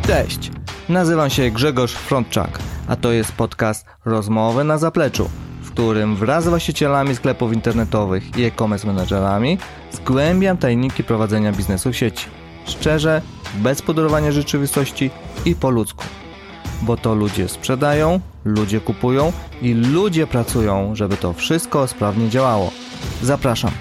Cześć, nazywam się Grzegorz Frontczak, a to jest podcast Rozmowy na zapleczu, w którym wraz z właścicielami sklepów internetowych i e-commerce menedżerami zgłębiam tajniki prowadzenia biznesu w sieci. Szczerze, bez pudrowania rzeczywistości i po ludzku. Bo to ludzie sprzedają, ludzie kupują i ludzie pracują, żeby to wszystko sprawnie działało. Zapraszam.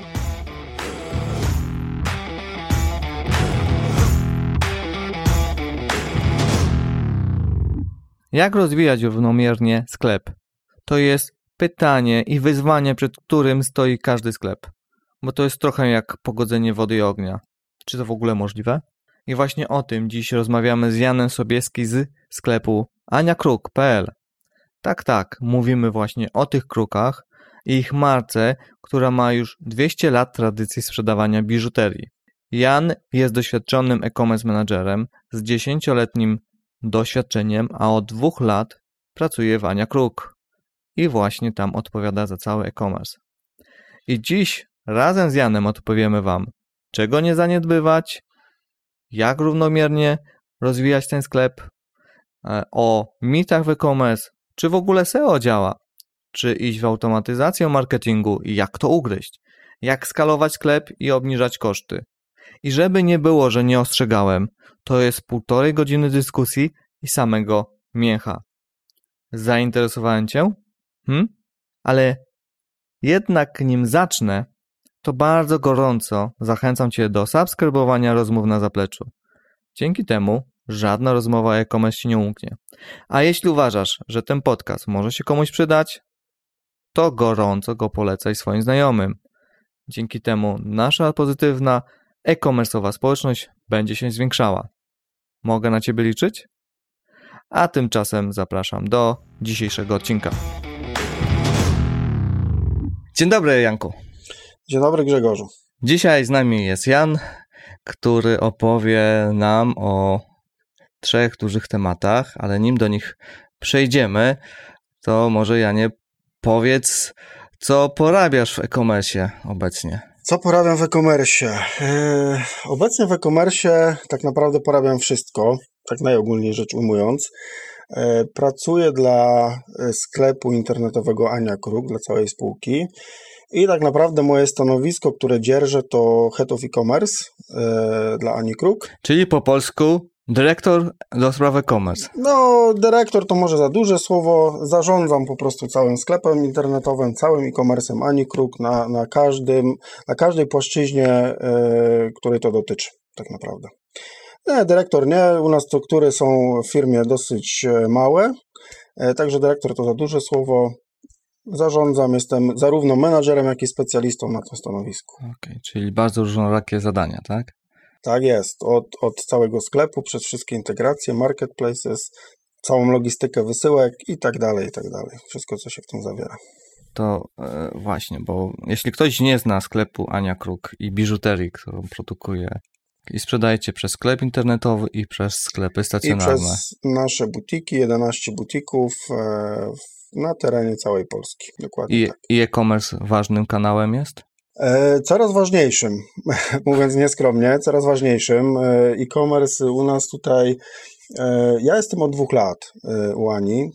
Jak rozwijać równomiernie sklep? To jest pytanie i wyzwanie, przed którym stoi każdy sklep. Bo to jest trochę jak pogodzenie wody i ognia. Czy to w ogóle możliwe? I właśnie o tym dziś rozmawiamy z Janem Sobieski z sklepu aniakruk.pl. Tak, mówimy właśnie o tych krukach i ich marce, która ma już 200 lat tradycji sprzedawania biżuterii. Jan jest doświadczonym e-commerce menadżerem z 10-letnim doświadczeniem, a od 2 lat pracuje w aniakruk i właśnie tam odpowiada za cały e-commerce. I dziś razem z Janem odpowiemy Wam, czego nie zaniedbywać, jak równomiernie rozwijać ten sklep, o mitach w e-commerce, czy w ogóle SEO działa, czy iść w automatyzację marketingu i jak to ugryźć, jak skalować sklep i obniżać koszty. I żeby nie było, że nie ostrzegałem, to jest 1,5 godziny dyskusji i samego mięcha. Zainteresowałem Cię? Ale jednak nim zacznę, to bardzo gorąco zachęcam Cię do subskrybowania Rozmów na zapleczu. Dzięki temu żadna rozmowa o e-commerce Ci nie umknie. A jeśli uważasz, że ten podcast może się komuś przydać, to gorąco go polecaj swoim znajomym. Dzięki temu nasza pozytywna e-commerce'owa społeczność będzie się zwiększała. Mogę na Ciebie liczyć? A tymczasem zapraszam do dzisiejszego odcinka. Dzień dobry, Janku. Dzień dobry, Grzegorzu. Dzisiaj z nami jest Jan, który opowie nam o 3 dużych tematach, ale nim do nich przejdziemy, to może Janie powiedz, co porabiasz w e-commerce obecnie. Co porabiam w e-commerce? Obecnie w e-commerce tak naprawdę porabiam wszystko, tak najogólniej rzecz ujmując. Pracuję dla sklepu internetowego aniakruk, dla całej spółki i tak naprawdę moje stanowisko, które dzierżę, to Head of E-Commerce dla aniakruk. Czyli po polsku dyrektor do spraw e-commerce. No, dyrektor to może za duże słowo. Zarządzam po prostu całym sklepem internetowym, całym e-commerce'em aniakruk na każdej płaszczyźnie, której to dotyczy, tak naprawdę. Nie, dyrektor nie. U nas struktury są w firmie dosyć małe, także dyrektor to za duże słowo. Zarządzam, jestem zarówno menadżerem, jak i specjalistą na tym stanowisku. Okej, czyli bardzo różnorakie zadania, tak? Tak jest, od całego sklepu, przez wszystkie integracje, marketplaces, całą logistykę wysyłek i tak dalej, i tak dalej. Wszystko, co się w tym zawiera. To właśnie, bo jeśli ktoś nie zna sklepu aniakruk i biżuterii, którą produkuje i sprzedajecie przez sklep internetowy i przez sklepy stacjonarne. I przez nasze butiki, 11 butików na terenie całej Polski. Dokładnie tak. I e-commerce ważnym kanałem jest? Coraz ważniejszym, mówiąc nieskromnie, coraz ważniejszym. E-commerce u nas tutaj, ja jestem od 2 lat u Ani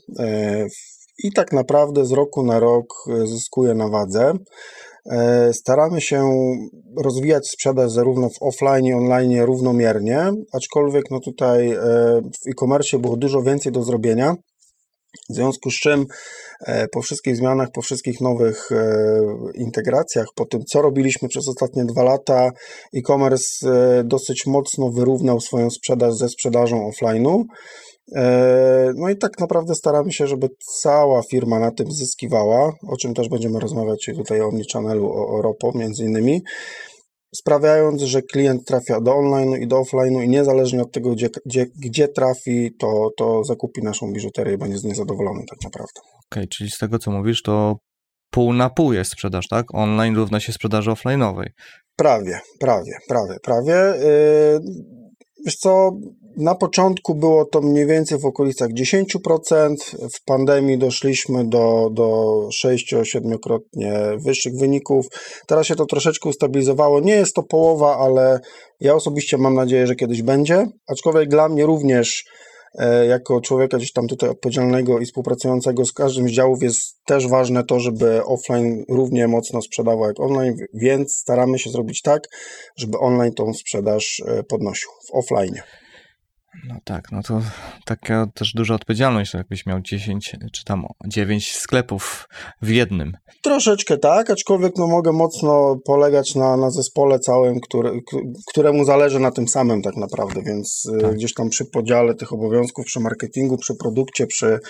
i tak naprawdę z roku na rok zyskuję na wadze. Staramy się rozwijać sprzedaż zarówno w offline i online równomiernie, aczkolwiek no tutaj w e-commerce było dużo więcej do zrobienia. W związku z czym po wszystkich zmianach, po wszystkich nowych integracjach, po tym co robiliśmy przez ostatnie 2 lata, e-commerce dosyć mocno wyrównał swoją sprzedaż ze sprzedażą offline'u. No i tak naprawdę staramy się, żeby cała firma na tym zyskiwała, o czym też będziemy rozmawiać tutaj o Omnichannelu, o Ropo między innymi, sprawiając, że klient trafia do online'u i do offline'u i niezależnie od tego, gdzie trafi, to zakupi naszą biżuterię i będzie z niej zadowolony tak naprawdę. Okej, czyli z tego co mówisz, to pół na pół jest sprzedaż, tak? Online równa się sprzedaży offline'owej. Prawie. Wiesz co, Na początku było to mniej więcej w okolicach 10%, w pandemii doszliśmy do 6-7-krotnie wyższych wyników. Teraz się to troszeczkę ustabilizowało. Nie jest to połowa, ale ja osobiście mam nadzieję, że kiedyś będzie, aczkolwiek dla mnie również jako człowieka gdzieś tam tutaj odpowiedzialnego i współpracującego z każdym z działów jest też ważne to, żeby offline równie mocno sprzedawał jak online, więc staramy się zrobić tak, żeby online tą sprzedaż podnosił w offline. No tak, no to taka też duża odpowiedzialność, jakbyś miał 10 czy tam 9 sklepów w jednym. Troszeczkę tak, aczkolwiek no mogę mocno polegać na zespole całym, któremu zależy na tym samym tak naprawdę, więc tak. Gdzieś tam przy podziale tych obowiązków, przy marketingu, przy produkcie,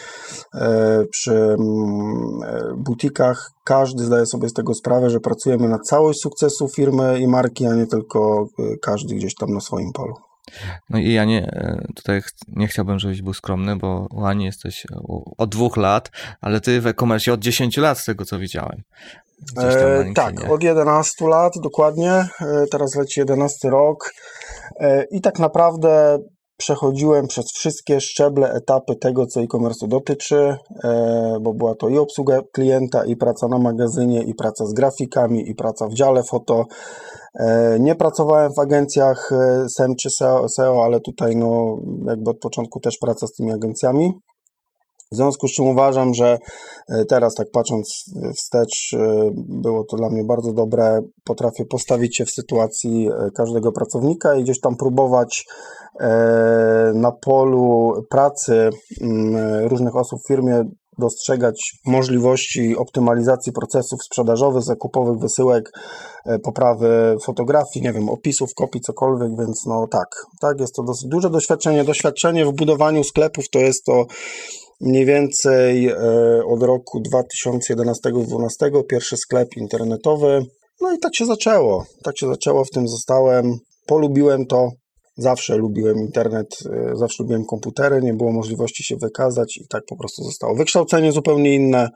przy butikach, każdy zdaje sobie z tego sprawę, że pracujemy na całość sukcesu firmy i marki, a nie tylko każdy gdzieś tam na swoim polu. No i ja tutaj nie chciałbym, żebyś był skromny, bo u Ani jesteś od 2 lat, ale ty w e-commerce od 10 lat z tego, co widziałem. Tak, od 11 lat dokładnie, teraz leci 11 rok i tak naprawdę przechodziłem przez wszystkie szczeble, etapy tego, co e-commerce'u dotyczy, bo była to i obsługa klienta, i praca na magazynie, i praca z grafikami, i praca w dziale foto. Nie pracowałem w agencjach SEM czy SEO, ale tutaj no jakby od początku też praca z tymi agencjami. W związku z czym uważam, że teraz tak patrząc wstecz, było to dla mnie bardzo dobre. Potrafię postawić się w sytuacji każdego pracownika i gdzieś tam próbować na polu pracy różnych osób w firmie dostrzegać możliwości optymalizacji procesów sprzedażowych, zakupowych, wysyłek, poprawy fotografii, nie wiem, opisów, kopii, cokolwiek, więc no tak, jest to dosyć duże doświadczenie w budowaniu sklepów, to jest to mniej więcej od roku 2011-2012, pierwszy sklep internetowy, no i tak się zaczęło, w tym zostałem, polubiłem to. Zawsze lubiłem internet, zawsze lubiłem komputery, nie było możliwości się wykazać i tak po prostu zostało. Wykształcenie zupełnie inne,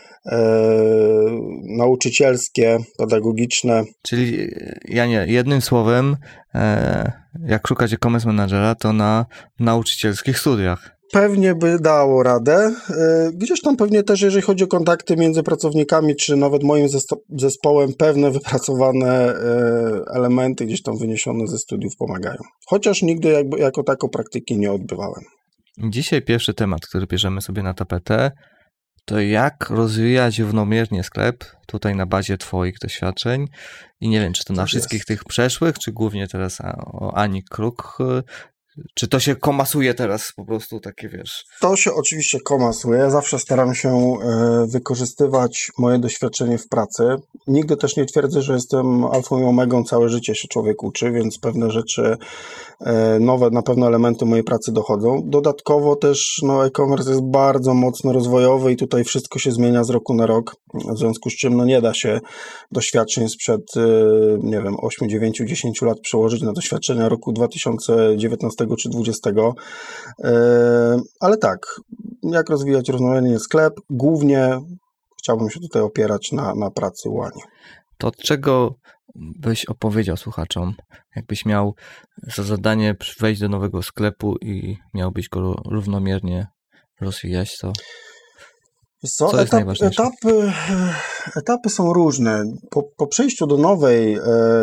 nauczycielskie, pedagogiczne. Czyli jednym słowem, jak szukać e-commerce managera, to na nauczycielskich studiach. Pewnie by dało radę. Gdzieś tam pewnie też, jeżeli chodzi o kontakty między pracownikami, czy nawet moim zespołem, pewne wypracowane elementy gdzieś tam wyniesione ze studiów pomagają. Chociaż nigdy jako taką praktyki nie odbywałem. Dzisiaj pierwszy temat, który bierzemy sobie na tapetę, to jak rozwijać równomiernie sklep tutaj na bazie twoich doświadczeń i nie wiem, czy to na wszystkich tych przeszłych, czy głównie teraz o Ani Kruk. Czy to się komasuje teraz po prostu takie, wiesz? To się oczywiście komasuje. Ja zawsze staram się wykorzystywać moje doświadczenie w pracy. Nigdy też nie twierdzę, że jestem alfą i omegą, całe życie się człowiek uczy, więc pewne rzeczy nowe, na pewno elementy mojej pracy dochodzą. Dodatkowo też e-commerce jest bardzo mocno rozwojowy i tutaj wszystko się zmienia z roku na rok, w związku z czym nie da się doświadczeń sprzed, 8, 9, 10 lat przełożyć na doświadczenia roku 2019 czy 2020. Ale tak, jak rozwijać równomiernie sklep? Głównie chciałbym się tutaj opierać na pracy u Ani. To od czego byś opowiedział słuchaczom, jakbyś miał za zadanie wejść do nowego sklepu i miałbyś go równomiernie rozwijać, to co jest najważniejsze? Etapy są różne. Po przejściu do nowej,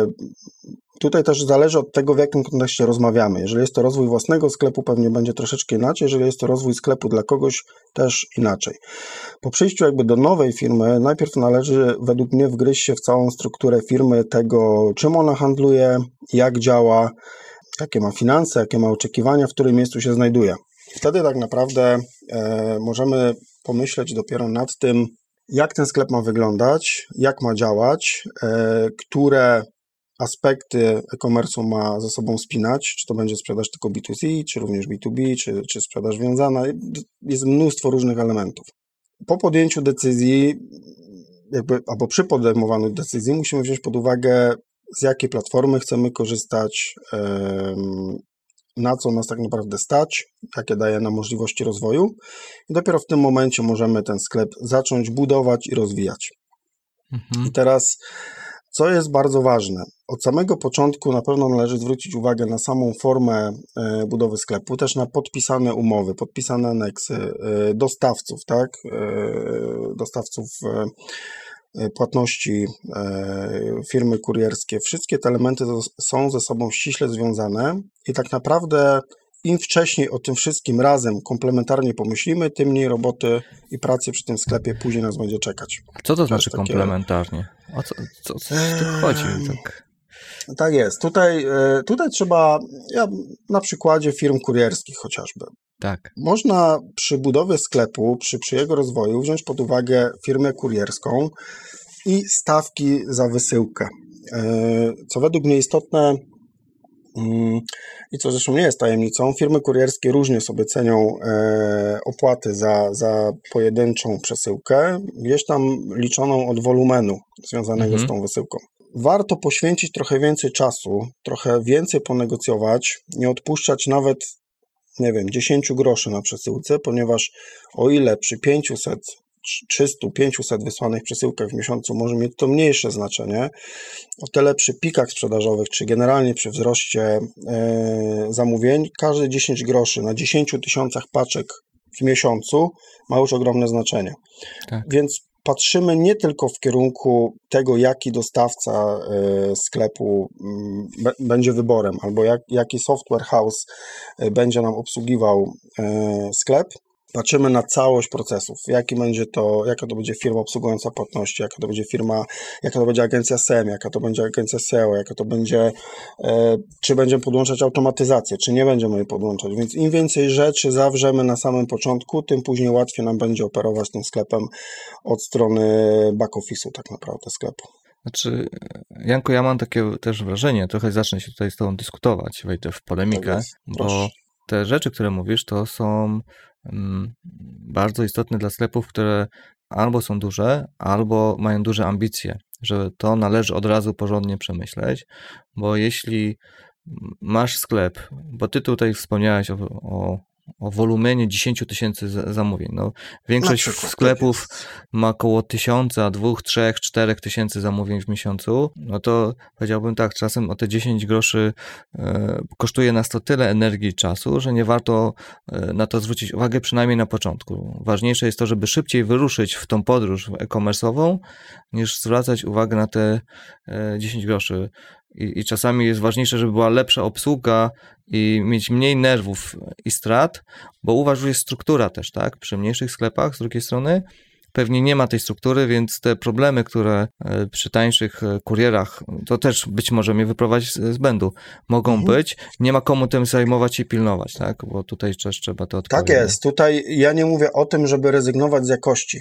tutaj też zależy od tego, w jakim kontekście rozmawiamy. Jeżeli jest to rozwój własnego sklepu, pewnie będzie troszeczkę inaczej. Jeżeli jest to rozwój sklepu dla kogoś, też inaczej. Po przyjściu do nowej firmy, najpierw należy według mnie wgryźć się w całą strukturę firmy, tego czym ona handluje, jak działa, jakie ma finanse, jakie ma oczekiwania, w którym miejscu się znajduje. Wtedy tak naprawdę możemy pomyśleć dopiero nad tym, jak ten sklep ma wyglądać, jak ma działać, które aspekty e-commerce'u ma ze sobą spinać, czy to będzie sprzedaż tylko B2C, czy również B2B, czy sprzedaż wiązana. Jest mnóstwo różnych elementów. Po podjęciu decyzji, albo przy podejmowaniu decyzji musimy wziąć pod uwagę, z jakiej platformy chcemy korzystać, na co nas tak naprawdę stać, jakie daje nam możliwości rozwoju i dopiero w tym momencie możemy ten sklep zacząć budować i rozwijać. I teraz, co jest bardzo ważne? od samego początku na pewno należy zwrócić uwagę na samą formę budowy sklepu, też na podpisane umowy, podpisane aneksy, dostawców, tak? Dostawców płatności, firmy kurierskie. Wszystkie te elementy są ze sobą ściśle związane i tak naprawdę im wcześniej o tym wszystkim razem komplementarnie pomyślimy, tym mniej roboty i pracy przy tym sklepie później nas będzie czekać. Co to znaczy komplementarnie? O co tu chodzi? Tak jest. Tutaj trzeba, na przykładzie firm kurierskich chociażby. Tak. Można przy budowie sklepu, przy jego rozwoju wziąć pod uwagę firmę kurierską i stawki za wysyłkę. Co według mnie istotne i co zresztą nie jest tajemnicą, firmy kurierskie różnie sobie cenią opłaty za pojedynczą przesyłkę, gdzieś tam liczoną od wolumenu związanego z tą wysyłką. Warto poświęcić trochę więcej czasu, trochę więcej ponegocjować, nie odpuszczać nawet, 10 groszy na przesyłce, ponieważ o ile przy 500, 300, 500 wysłanych przesyłkach w miesiącu może mieć to mniejsze znaczenie, o tyle przy pikach sprzedażowych, czy generalnie przy wzroście zamówień, każde 10 groszy na 10 tysiącach paczek w miesiącu ma już ogromne znaczenie. Tak. Więc patrzymy nie tylko w kierunku tego, jaki dostawca sklepu będzie wyborem, albo jaki software house będzie nam obsługiwał sklep. Patrzymy na całość procesów, jaka to będzie firma obsługująca płatności, jaka to będzie agencja SEM, jaka to będzie agencja SEO, czy będziemy podłączać automatyzację, czy nie będziemy jej podłączać. Więc im więcej rzeczy zawrzemy na samym początku, tym później łatwiej nam będzie operować tym sklepem od strony back office'u tak naprawdę sklepu. Znaczy, Janku, ja mam takie też wrażenie, trochę zacznę się tutaj z tobą dyskutować, wejdę w polemikę, bo te rzeczy, które mówisz, to są bardzo istotne dla sklepów, które albo są duże, albo mają duże ambicje, że to należy od razu porządnie przemyśleć, bo jeśli masz sklep, bo ty tutaj wspomniałeś o wolumenie 10 tysięcy zamówień. Większość sklepów ma około 1000, 2, 3, 4 tysięcy zamówień w miesiącu. To powiedziałbym tak, czasem o te 10 groszy kosztuje nas to tyle energii i czasu, że nie warto na to zwrócić uwagę, przynajmniej na początku. Ważniejsze jest to, żeby szybciej wyruszyć w tą podróż e-commerce'ową, niż zwracać uwagę na te 10 groszy. I czasami jest ważniejsze, żeby była lepsza obsługa i mieć mniej nerwów i strat, bo uważam, że jest struktura też, tak? Przy mniejszych sklepach z drugiej strony pewnie nie ma tej struktury, więc te problemy, które przy tańszych kurierach, to też być może mnie wyprowadzić z błędu, mogą być, nie ma komu tym zajmować i pilnować, tak? Bo tutaj też trzeba to odpowiedzieć. Tak jest. Tutaj ja nie mówię o tym, żeby rezygnować z jakości.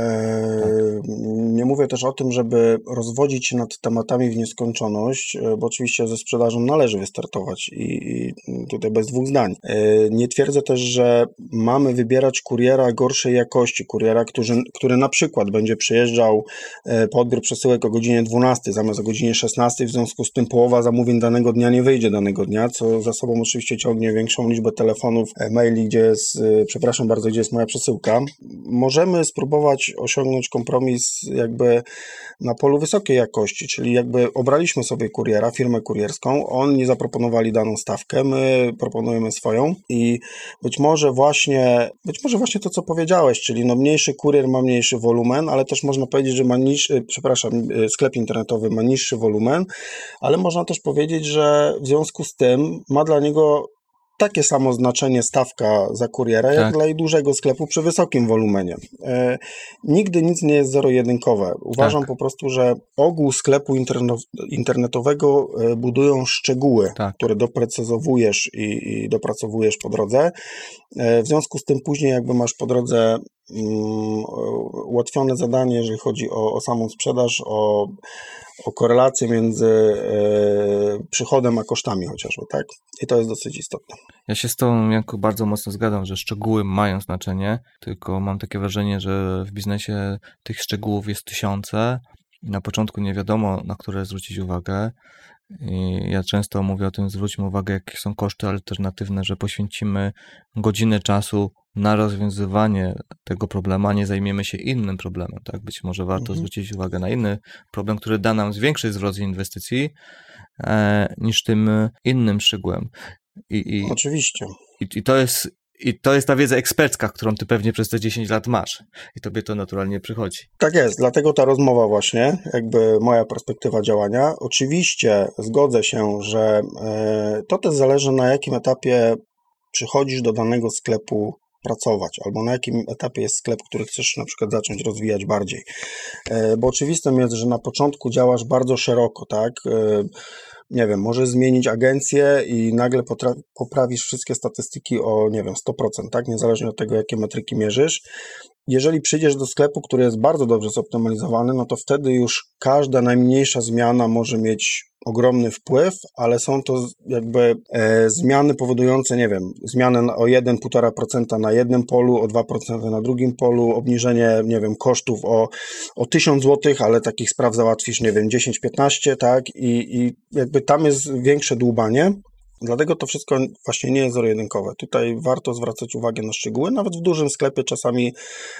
Nie mówię też o tym, żeby rozwodzić się nad tematami w nieskończoność, bo oczywiście ze sprzedażą należy wystartować i tutaj bez dwóch zdań. Nie twierdzę też, że mamy wybierać kuriera gorszej jakości, kuriera, który na przykład będzie przyjeżdżał po odbiór przesyłek o godzinie 12 zamiast o godzinie 16, w związku z tym połowa zamówień danego dnia nie wyjdzie danego dnia, co za sobą oczywiście ciągnie większą liczbę telefonów, maili, gdzie jest, przepraszam bardzo, gdzie jest moja przesyłka. Możemy spróbować osiągnąć kompromis jakby na polu wysokiej jakości, czyli jakby obraliśmy sobie kuriera, firmę kurierską, oni zaproponowali daną stawkę, my proponujemy swoją i być może właśnie to, co powiedziałeś, czyli mniejszy kurier ma mniejszy wolumen, ale też można powiedzieć, że sklep internetowy ma niższy wolumen, ale można też powiedzieć, że w związku z tym ma dla niego takie samo znaczenie stawka za kuriera, jak dla dużego sklepu przy wysokim wolumenie. Nigdy nic nie jest zero-jedynkowe. Uważam po prostu, że ogół sklepu internetowego budują szczegóły, które doprecyzowujesz i dopracowujesz po drodze. W związku z tym później jakby masz po drodze ułatwione zadanie, jeżeli chodzi o samą sprzedaż, o korelację między przychodem a kosztami chociażby, tak? I to jest dosyć istotne. Ja się z tobą, Janku, bardzo mocno zgadzam, że szczegóły mają znaczenie, tylko mam takie wrażenie, że w biznesie tych szczegółów jest tysiące i na początku nie wiadomo, na które zwrócić uwagę. I ja często mówię o tym, zwróćmy uwagę, jakie są koszty alternatywne, że poświęcimy godzinę czasu na rozwiązywanie tego problemu, a nie zajmiemy się innym problemem. Tak? Być może warto zwrócić uwagę na inny problem, który da nam zwiększyć zwrot inwestycji, niż tym innym szczegółem. Oczywiście. I to jest ta wiedza ekspercka, którą ty pewnie przez te 10 lat masz. I tobie to naturalnie przychodzi. Tak jest, dlatego ta rozmowa właśnie, jakby moja perspektywa działania. Oczywiście zgodzę się, że to też zależy, na jakim etapie przychodzisz do danego sklepu pracować, albo na jakim etapie jest sklep, który chcesz na przykład zacząć rozwijać bardziej. Bo oczywistym jest, że na początku działasz bardzo szeroko, tak? Nie wiem, możesz zmienić agencję i nagle poprawisz wszystkie statystyki o, nie wiem, 100%, tak? Niezależnie od tego, jakie metryki mierzysz. Jeżeli przyjdziesz do sklepu, który jest bardzo dobrze zoptymalizowany, no to wtedy już każda najmniejsza zmiana może mieć ogromny wpływ, ale są to jakby zmiany powodujące, nie wiem, zmianę o 1,5% na jednym polu, o 2% na drugim polu, obniżenie, nie wiem, kosztów o 1000 zł, ale takich spraw załatwisz, nie wiem, 10-15, tak? I jakby tam jest większe dłubanie. Dlatego to wszystko właśnie nie jest zero-jedynkowe. Tutaj warto zwracać uwagę na szczegóły. Nawet w dużym sklepie czasami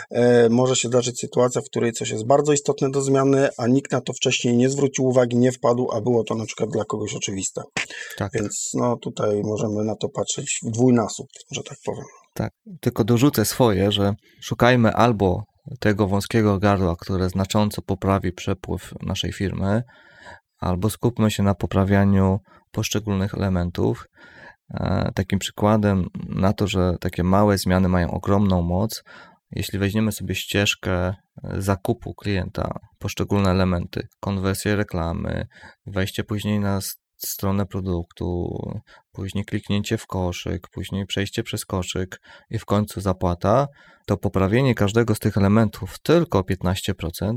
może się zdarzyć sytuacja, w której coś jest bardzo istotne do zmiany, a nikt na to wcześniej nie zwrócił uwagi, nie wpadł, a było to na przykład dla kogoś oczywiste. Tak. Więc no tutaj możemy na to patrzeć w dwójnasób, że tak powiem. Tak, tylko dorzucę swoje, że szukajmy albo tego wąskiego gardła, które znacząco poprawi przepływ naszej firmy, albo skupmy się na poprawianiu poszczególnych elementów. Takim przykładem na to, że takie małe zmiany mają ogromną moc, jeśli weźmiemy sobie ścieżkę zakupu klienta, poszczególne elementy, konwersję reklamy, wejście później na stronę produktu, później kliknięcie w koszyk, później przejście przez koszyk i w końcu zapłata, to poprawienie każdego z tych elementów tylko o 15%,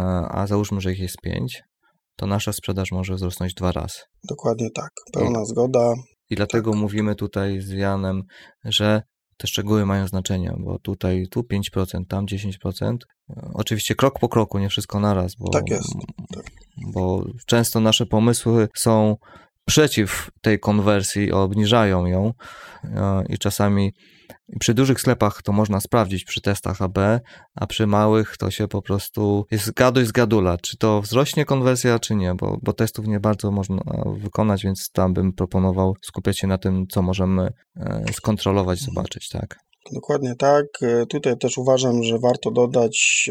a załóżmy, że ich jest 5%, to nasza sprzedaż może wzrosnąć 2 razy. Dokładnie tak, pełna zgoda. I dlatego mówimy tutaj z Janem, że te szczegóły mają znaczenie, bo tutaj tu 5%, tam 10%. Oczywiście krok po kroku, nie wszystko naraz, bo, tak jest. Tak. Bo często nasze pomysły są przeciw tej konwersji, obniżają ją i czasami przy dużych sklepach to można sprawdzić przy testach AB, a przy małych to się po prostu jest gaduś z gadula, czy to wzrośnie konwersja, czy nie, bo testów nie bardzo można wykonać, więc tam bym proponował skupiać się na tym, co możemy skontrolować, zobaczyć, tak? Dokładnie tak. Tutaj też uważam, że warto dodać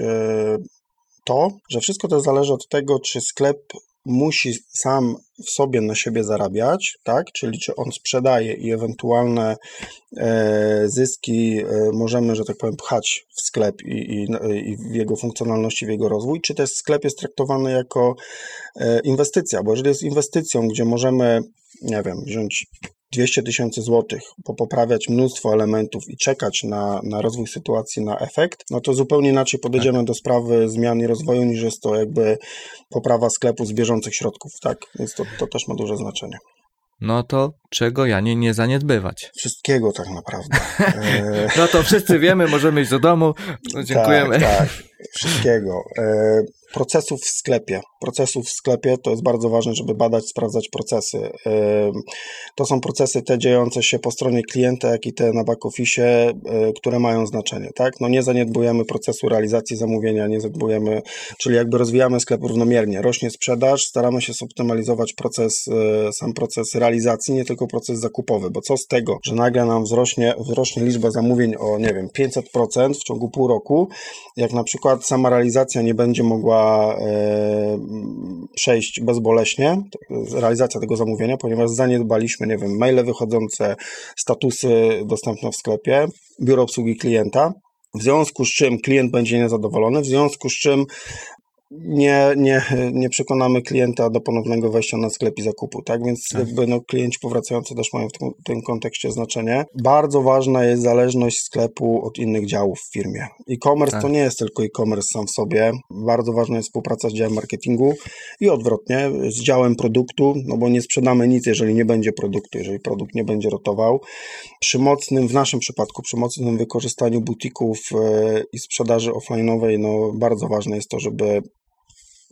to, że wszystko to zależy od tego, czy sklep musi sam w sobie na siebie zarabiać, tak? Czyli czy on sprzedaje i ewentualne zyski możemy, że tak powiem, pchać w sklep i w jego funkcjonalności, w jego rozwój, czy też sklep jest traktowany jako inwestycja, bo jeżeli jest inwestycją, gdzie możemy, nie wiem, wziąć 200 000 złotych, poprawiać mnóstwo elementów i czekać na rozwój sytuacji, na efekt, no to zupełnie inaczej podejdziemy do sprawy zmian i rozwoju, niż jest to jakby poprawa sklepu z bieżących środków, tak? Więc to też ma duże znaczenie. No to czego, Janie, nie zaniedbywać? Wszystkiego tak naprawdę. No to wszyscy wiemy, możemy iść do domu. No, dziękujemy. Tak, wszystkiego. Procesów w sklepie to jest bardzo ważne, żeby badać, sprawdzać procesy. To są procesy te dziejące się po stronie klienta, jak i te na back office, które mają znaczenie, tak? No nie zaniedbujemy procesu realizacji zamówienia, nie zaniedbujemy, czyli jakby rozwijamy sklep równomiernie. Rośnie sprzedaż, staramy się zoptymalizować sam proces realizacji, nie tylko proces zakupowy, bo co z tego, że nagle nam wzrośnie liczba zamówień o, nie wiem, 500% w ciągu pół roku, jak na przykład sama realizacja nie będzie mogła przejść bezboleśnie, realizacja tego zamówienia, ponieważ zaniedbaliśmy, nie wiem, maile wychodzące, statusy dostępne w sklepie, biuro obsługi klienta, w związku z czym klient będzie niezadowolony, w związku z czym nie przekonamy klienta do ponownego wejścia na sklep i zakupu, tak? Więc jakby klienci powracający też mają w tym kontekście znaczenie. Bardzo ważna jest zależność sklepu od innych działów w firmie. E-commerce to nie jest tylko e-commerce sam w sobie. Bardzo ważna jest współpraca z działem marketingu i odwrotnie, z działem produktu, no bo nie sprzedamy nic, jeżeli nie będzie produktu, jeżeli produkt nie będzie rotował. W naszym przypadku, przy mocnym wykorzystaniu butików i sprzedaży offline'owej, no bardzo ważne jest to, żeby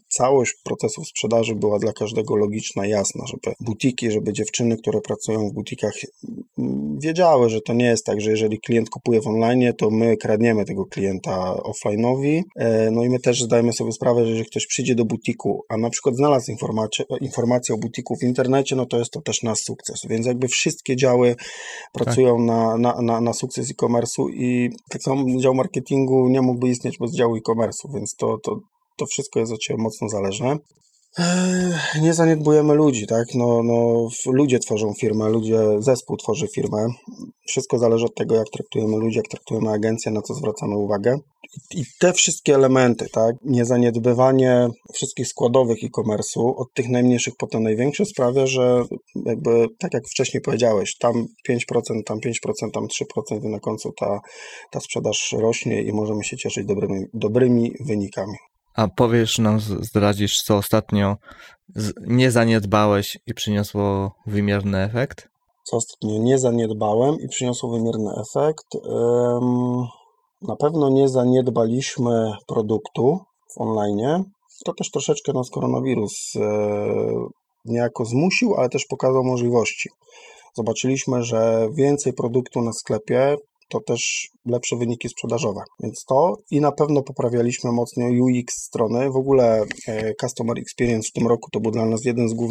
całość procesów sprzedaży była dla każdego logiczna, jasna, żeby butiki, żeby dziewczyny, które pracują w butikach wiedziały, że to nie jest tak, że jeżeli klient kupuje w online, to my kradniemy tego klienta offline'owi. No i my też zdajemy sobie sprawę, że jeżeli ktoś przyjdzie do butiku, a na przykład znalazł informację o butiku w internecie, no to jest to też nasz sukces. Więc jakby wszystkie działy pracują na sukces e-commerce'u i tak samo dział marketingu nie mógłby istnieć bez działu e-commerce'u, więc to wszystko jest od Ciebie mocno zależne. Nie zaniedbujemy ludzi, tak? Ludzie tworzą firmę, zespół tworzy firmę. Wszystko zależy od tego, jak traktujemy ludzi, jak traktujemy agencję, na co zwracamy uwagę. I te wszystkie elementy, tak? Niezaniedbywanie wszystkich składowych e-commerce'u, od tych najmniejszych po te największe, sprawia, że jakby, tak jak wcześniej powiedziałeś, tam 5%, tam 5%, tam 3% i na końcu ta sprzedaż rośnie i możemy się cieszyć dobrymi wynikami. A powiesz nam, zdradzisz, co ostatnio nie zaniedbałeś i przyniosło wymierny efekt? Co ostatnio nie zaniedbałem i przyniosło wymierny efekt? Na pewno nie zaniedbaliśmy produktu w online. To też troszeczkę nas koronawirus niejako zmusił, ale też pokazał możliwości. Zobaczyliśmy, że więcej produktu na sklepie to też lepsze wyniki sprzedażowe. Więc to i na pewno poprawialiśmy mocno UX strony. W ogóle Customer Experience w tym roku to był dla nas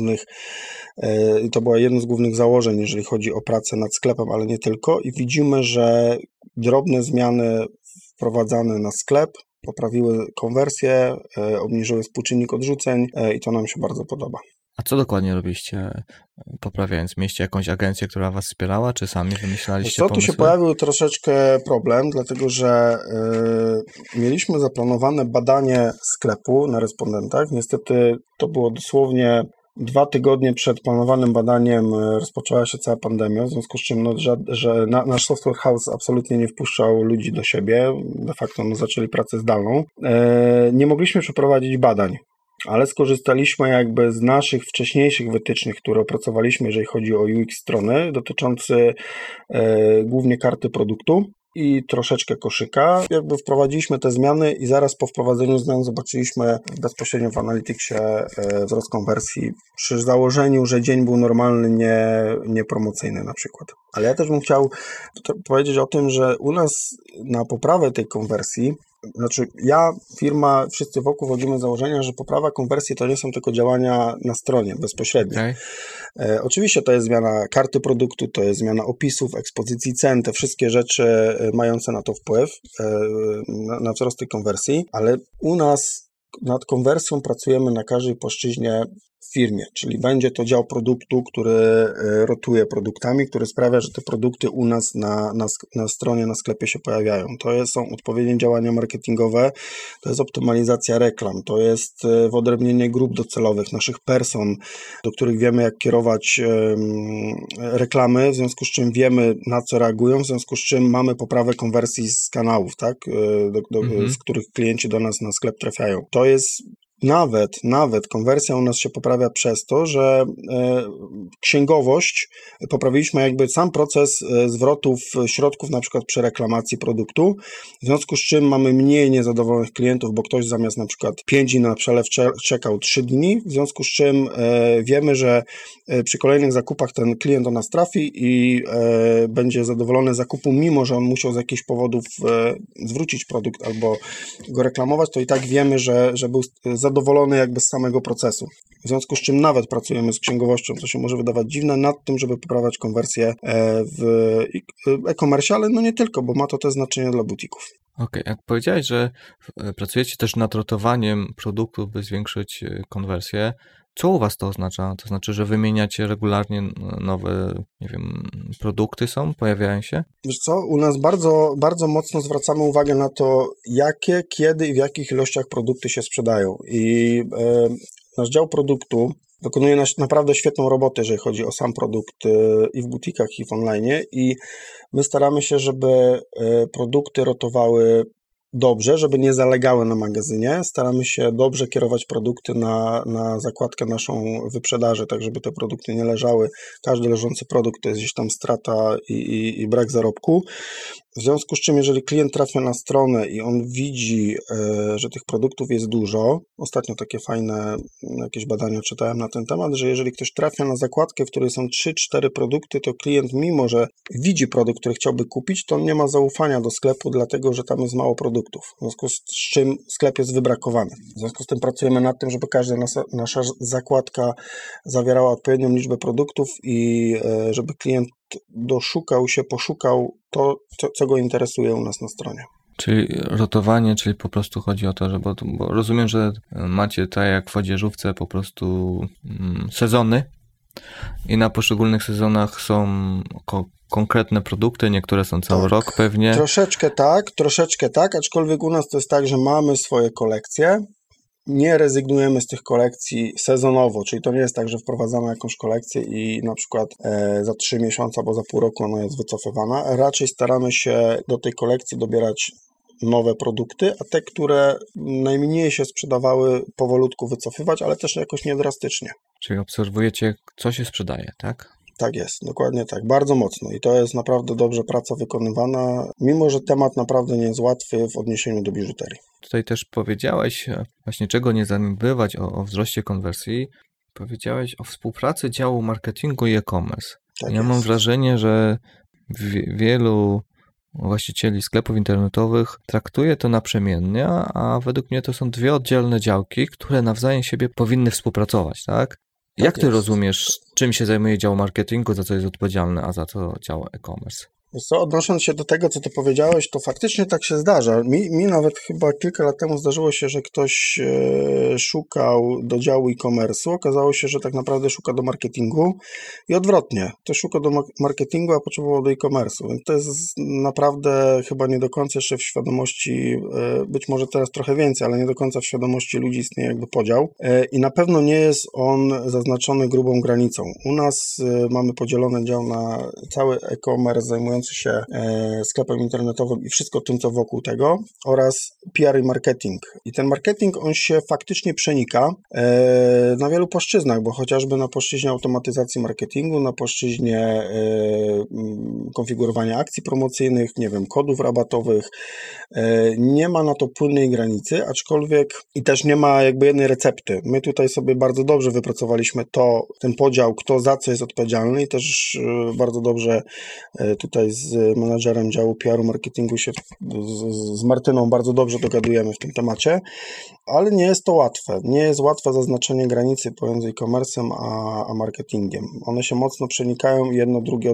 to była jedno z głównych założeń, jeżeli chodzi o pracę nad sklepem, ale nie tylko. I widzimy, że drobne zmiany wprowadzane na sklep poprawiły konwersję, obniżyły współczynnik odrzuceń i to nam się bardzo podoba. A co dokładnie robiliście, poprawiając? Mieliście jakąś agencję, która was wspierała, czy sami wymyślaliście pomysły? Tu się pojawił troszeczkę problem, dlatego że mieliśmy zaplanowane badanie sklepu na respondentach. Niestety to było dosłownie 2 tygodnie przed planowanym badaniem rozpoczęła się cała pandemia, w związku z czym że nasz software house absolutnie nie wpuszczał ludzi do siebie, de facto zaczęli pracę zdalną. Nie mogliśmy przeprowadzić badań, ale skorzystaliśmy jakby z naszych wcześniejszych wytycznych, które opracowaliśmy, jeżeli chodzi o UX strony, dotyczący głównie karty produktu i troszeczkę koszyka. Jakby wprowadziliśmy te zmiany i zaraz po wprowadzeniu zmian zobaczyliśmy bezpośrednio w Analyticsie wzrost konwersji przy założeniu, że dzień był normalny, nie promocyjny na przykład. Ale ja też bym chciał powiedzieć o tym, że u nas na poprawę tej konwersji, firma, wszyscy wokół wchodzimy z założenia, że poprawa konwersji to nie są tylko działania na stronie bezpośrednio. Okay. Oczywiście to jest zmiana karty produktu, to jest zmiana opisów, ekspozycji cen, te wszystkie rzeczy mające na to wpływ, na wzrost tej konwersji, ale u nas nad konwersją pracujemy na każdej płaszczyźnie w firmie, czyli będzie to dział produktu, który rotuje produktami, który sprawia, że te produkty u nas na stronie, na sklepie się pojawiają. To są odpowiednie działania marketingowe, to jest optymalizacja reklam, to jest wyodrębnienie grup docelowych, naszych person, do których wiemy, jak kierować reklamy, w związku z czym wiemy, na co reagują, w związku z czym mamy poprawę konwersji z kanałów, tak, z których klienci do nas na sklep trafiają. To jest nawet konwersja u nas się poprawia przez to, że księgowość, poprawiliśmy jakby sam proces zwrotów środków na przykład przy reklamacji produktu, w związku z czym mamy mniej niezadowolonych klientów, bo ktoś zamiast na przykład 5 dni na przelew czekał 3 dni, w związku z czym wiemy, że przy kolejnych zakupach ten klient do nas trafi i będzie zadowolony z zakupu, mimo że on musiał z jakichś powodów zwrócić produkt albo go reklamować, to i tak wiemy, że był zadowolony jakby z samego procesu. W związku z czym nawet pracujemy z księgowością, co się może wydawać dziwne, nad tym, żeby poprawiać konwersję w e-commerce, ale no nie tylko, bo ma to też znaczenie dla butików. Okej, jak powiedziałeś, że pracujecie też nad rotowaniem produktów, by zwiększyć konwersję, co u was to oznacza? To znaczy, że wymieniacie regularnie nowe, nie wiem, produkty pojawiają się? Wiesz co, u nas bardzo, bardzo mocno zwracamy uwagę na to, jakie, kiedy i w jakich ilościach produkty się sprzedają. I nasz dział produktu wykonuje naprawdę świetną robotę, jeżeli chodzi o sam produkt i w butikach, i w online. I my staramy się, żeby produkty rotowały dobrze, żeby nie zalegały na magazynie. Staramy się dobrze kierować produkty na zakładkę naszą wyprzedaży, tak żeby te produkty nie leżały. Każdy leżący produkt to jest gdzieś tam strata i brak zarobku. W związku z czym, jeżeli klient trafia na stronę i on widzi, że tych produktów jest dużo, ostatnio takie fajne jakieś badania czytałem na ten temat, że jeżeli ktoś trafia na zakładkę, w której są 3-4 produkty, to klient, mimo że widzi produkt, który chciałby kupić, to on nie ma zaufania do sklepu, dlatego że tam jest mało produktów, w związku z czym sklep jest wybrakowany. W związku z tym pracujemy nad tym, żeby każda nasza zakładka zawierała odpowiednią liczbę produktów i żeby klient poszukał to, co go interesuje u nas na stronie. Czyli rotowanie, czyli po prostu chodzi o to, że bo rozumiem, że macie tak jak w odzieżówce po prostu sezony i na poszczególnych sezonach są konkretne produkty, niektóre są cały rok pewnie. Troszeczkę tak, aczkolwiek u nas to jest tak, że mamy swoje kolekcje. Nie rezygnujemy z tych kolekcji sezonowo, czyli to nie jest tak, że wprowadzamy jakąś kolekcję i na przykład za 3 miesiące albo za pół roku ona jest wycofywana. Raczej staramy się do tej kolekcji dobierać nowe produkty, a te, które najmniej się sprzedawały, powolutku wycofywać, ale też jakoś niedrastycznie. Czyli obserwujecie, co się sprzedaje, tak? Tak jest, dokładnie tak, bardzo mocno i to jest naprawdę dobrze praca wykonywana, mimo że temat naprawdę nie jest łatwy w odniesieniu do biżuterii. Tutaj też powiedziałeś właśnie czego nie zaniedbywać o wzroście konwersji, powiedziałeś o współpracy działu marketingu i e-commerce. Tak ja mam wrażenie, że wielu właścicieli sklepów internetowych traktuje to naprzemiennie, a według mnie to są dwie oddzielne działki, które nawzajem siebie powinny współpracować, tak? Jak ty rozumiesz, czym się zajmuje dział marketingu, za co jest odpowiedzialny, a za co dział e-commerce? Odnosząc się do tego, co ty powiedziałeś, to faktycznie tak się zdarza. Mi nawet chyba kilka lat temu zdarzyło się, że ktoś szukał do działu e-commerce'u. Okazało się, że tak naprawdę szuka do marketingu i odwrotnie. Ktoś szuka do marketingu, a potrzebował do e-commerce'u. Więc to jest naprawdę chyba nie do końca jeszcze w świadomości, być może teraz trochę więcej, ale nie do końca w świadomości ludzi istnieje jakby podział. I na pewno nie jest on zaznaczony grubą granicą. U nas mamy podzielony dział na cały e-commerce zajmujący się sklepem internetowym i wszystko tym, co wokół tego, oraz PR i marketing. I ten marketing, on się faktycznie przenika na wielu płaszczyznach, bo chociażby na płaszczyźnie automatyzacji marketingu, na płaszczyźnie konfigurowania akcji promocyjnych, nie wiem, kodów rabatowych. Nie ma na to płynnej granicy, aczkolwiek i też nie ma jakby jednej recepty. My tutaj sobie bardzo dobrze wypracowaliśmy ten podział, kto za co jest odpowiedzialny i też bardzo dobrze tutaj z menadżerem działu PR-u marketingu się z Martyną bardzo dobrze dogadujemy w tym temacie, ale nie jest to łatwe. Nie jest łatwe zaznaczenie granicy pomiędzy e-commerce'em a marketingiem. One się mocno przenikają i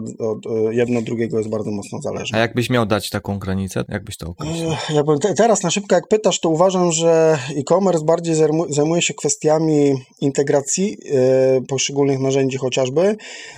jedno drugiego jest bardzo mocno zależne. A jakbyś miał dać taką granicę? Jakbyś to określił? Teraz na szybko jak pytasz, to uważam, że e-commerce bardziej zajmuje się kwestiami integracji poszczególnych narzędzi chociażby.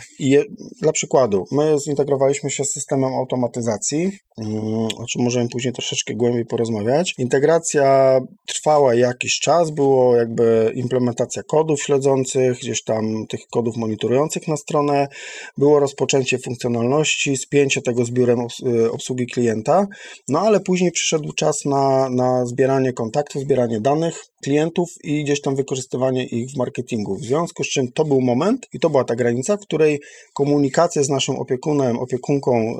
Dla przykładu, my zintegrowaliśmy się z systemem automatyzacji, o czym możemy później troszeczkę głębiej porozmawiać. Integracja trwała jakiś czas, było jakby implementacja kodów śledzących, gdzieś tam tych kodów monitorujących na stronę, było rozpoczęcie funkcjonalności, spięcie tego z biurem obsługi klienta, no ale później przyszedł czas na zbieranie kontaktów, zbieranie danych klientów i gdzieś tam wykorzystywanie ich w marketingu. W związku z czym to był moment i to była ta granica, w której komunikację z naszym opiekunką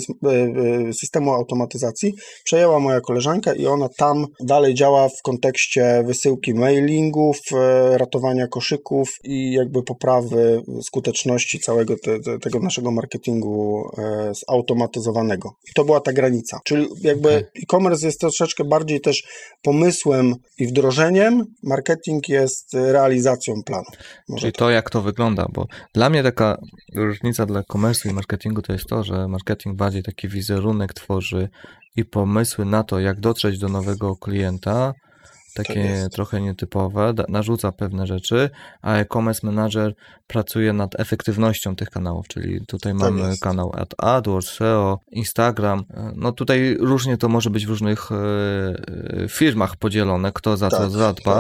systemu automatyzacji przejęła moja koleżanka i ona tam dalej działa w kontekście wysyłki mailingów, ratowania koszyków i jakby poprawy skuteczności całego tego naszego marketingu zautomatyzowanego. I to była ta granica. Czyli jakby e-commerce jest troszeczkę bardziej też pomysłem i wdrożeniem, marketing jest realizacją planu. Czyli to, jak to wygląda, bo dla mnie taka różnica dla commerce'u i marketingu to jest to, że marketing bardziej taki wizerunek tworzy i pomysły na to, jak dotrzeć do nowego klienta, takie trochę nietypowe, narzuca pewne rzeczy, a e-commerce manager pracuje nad efektywnością tych kanałów, czyli tutaj mamy kanał AdWords, SEO, Instagram. No tutaj różnie to może być w różnych firmach podzielone, kto za co zadba.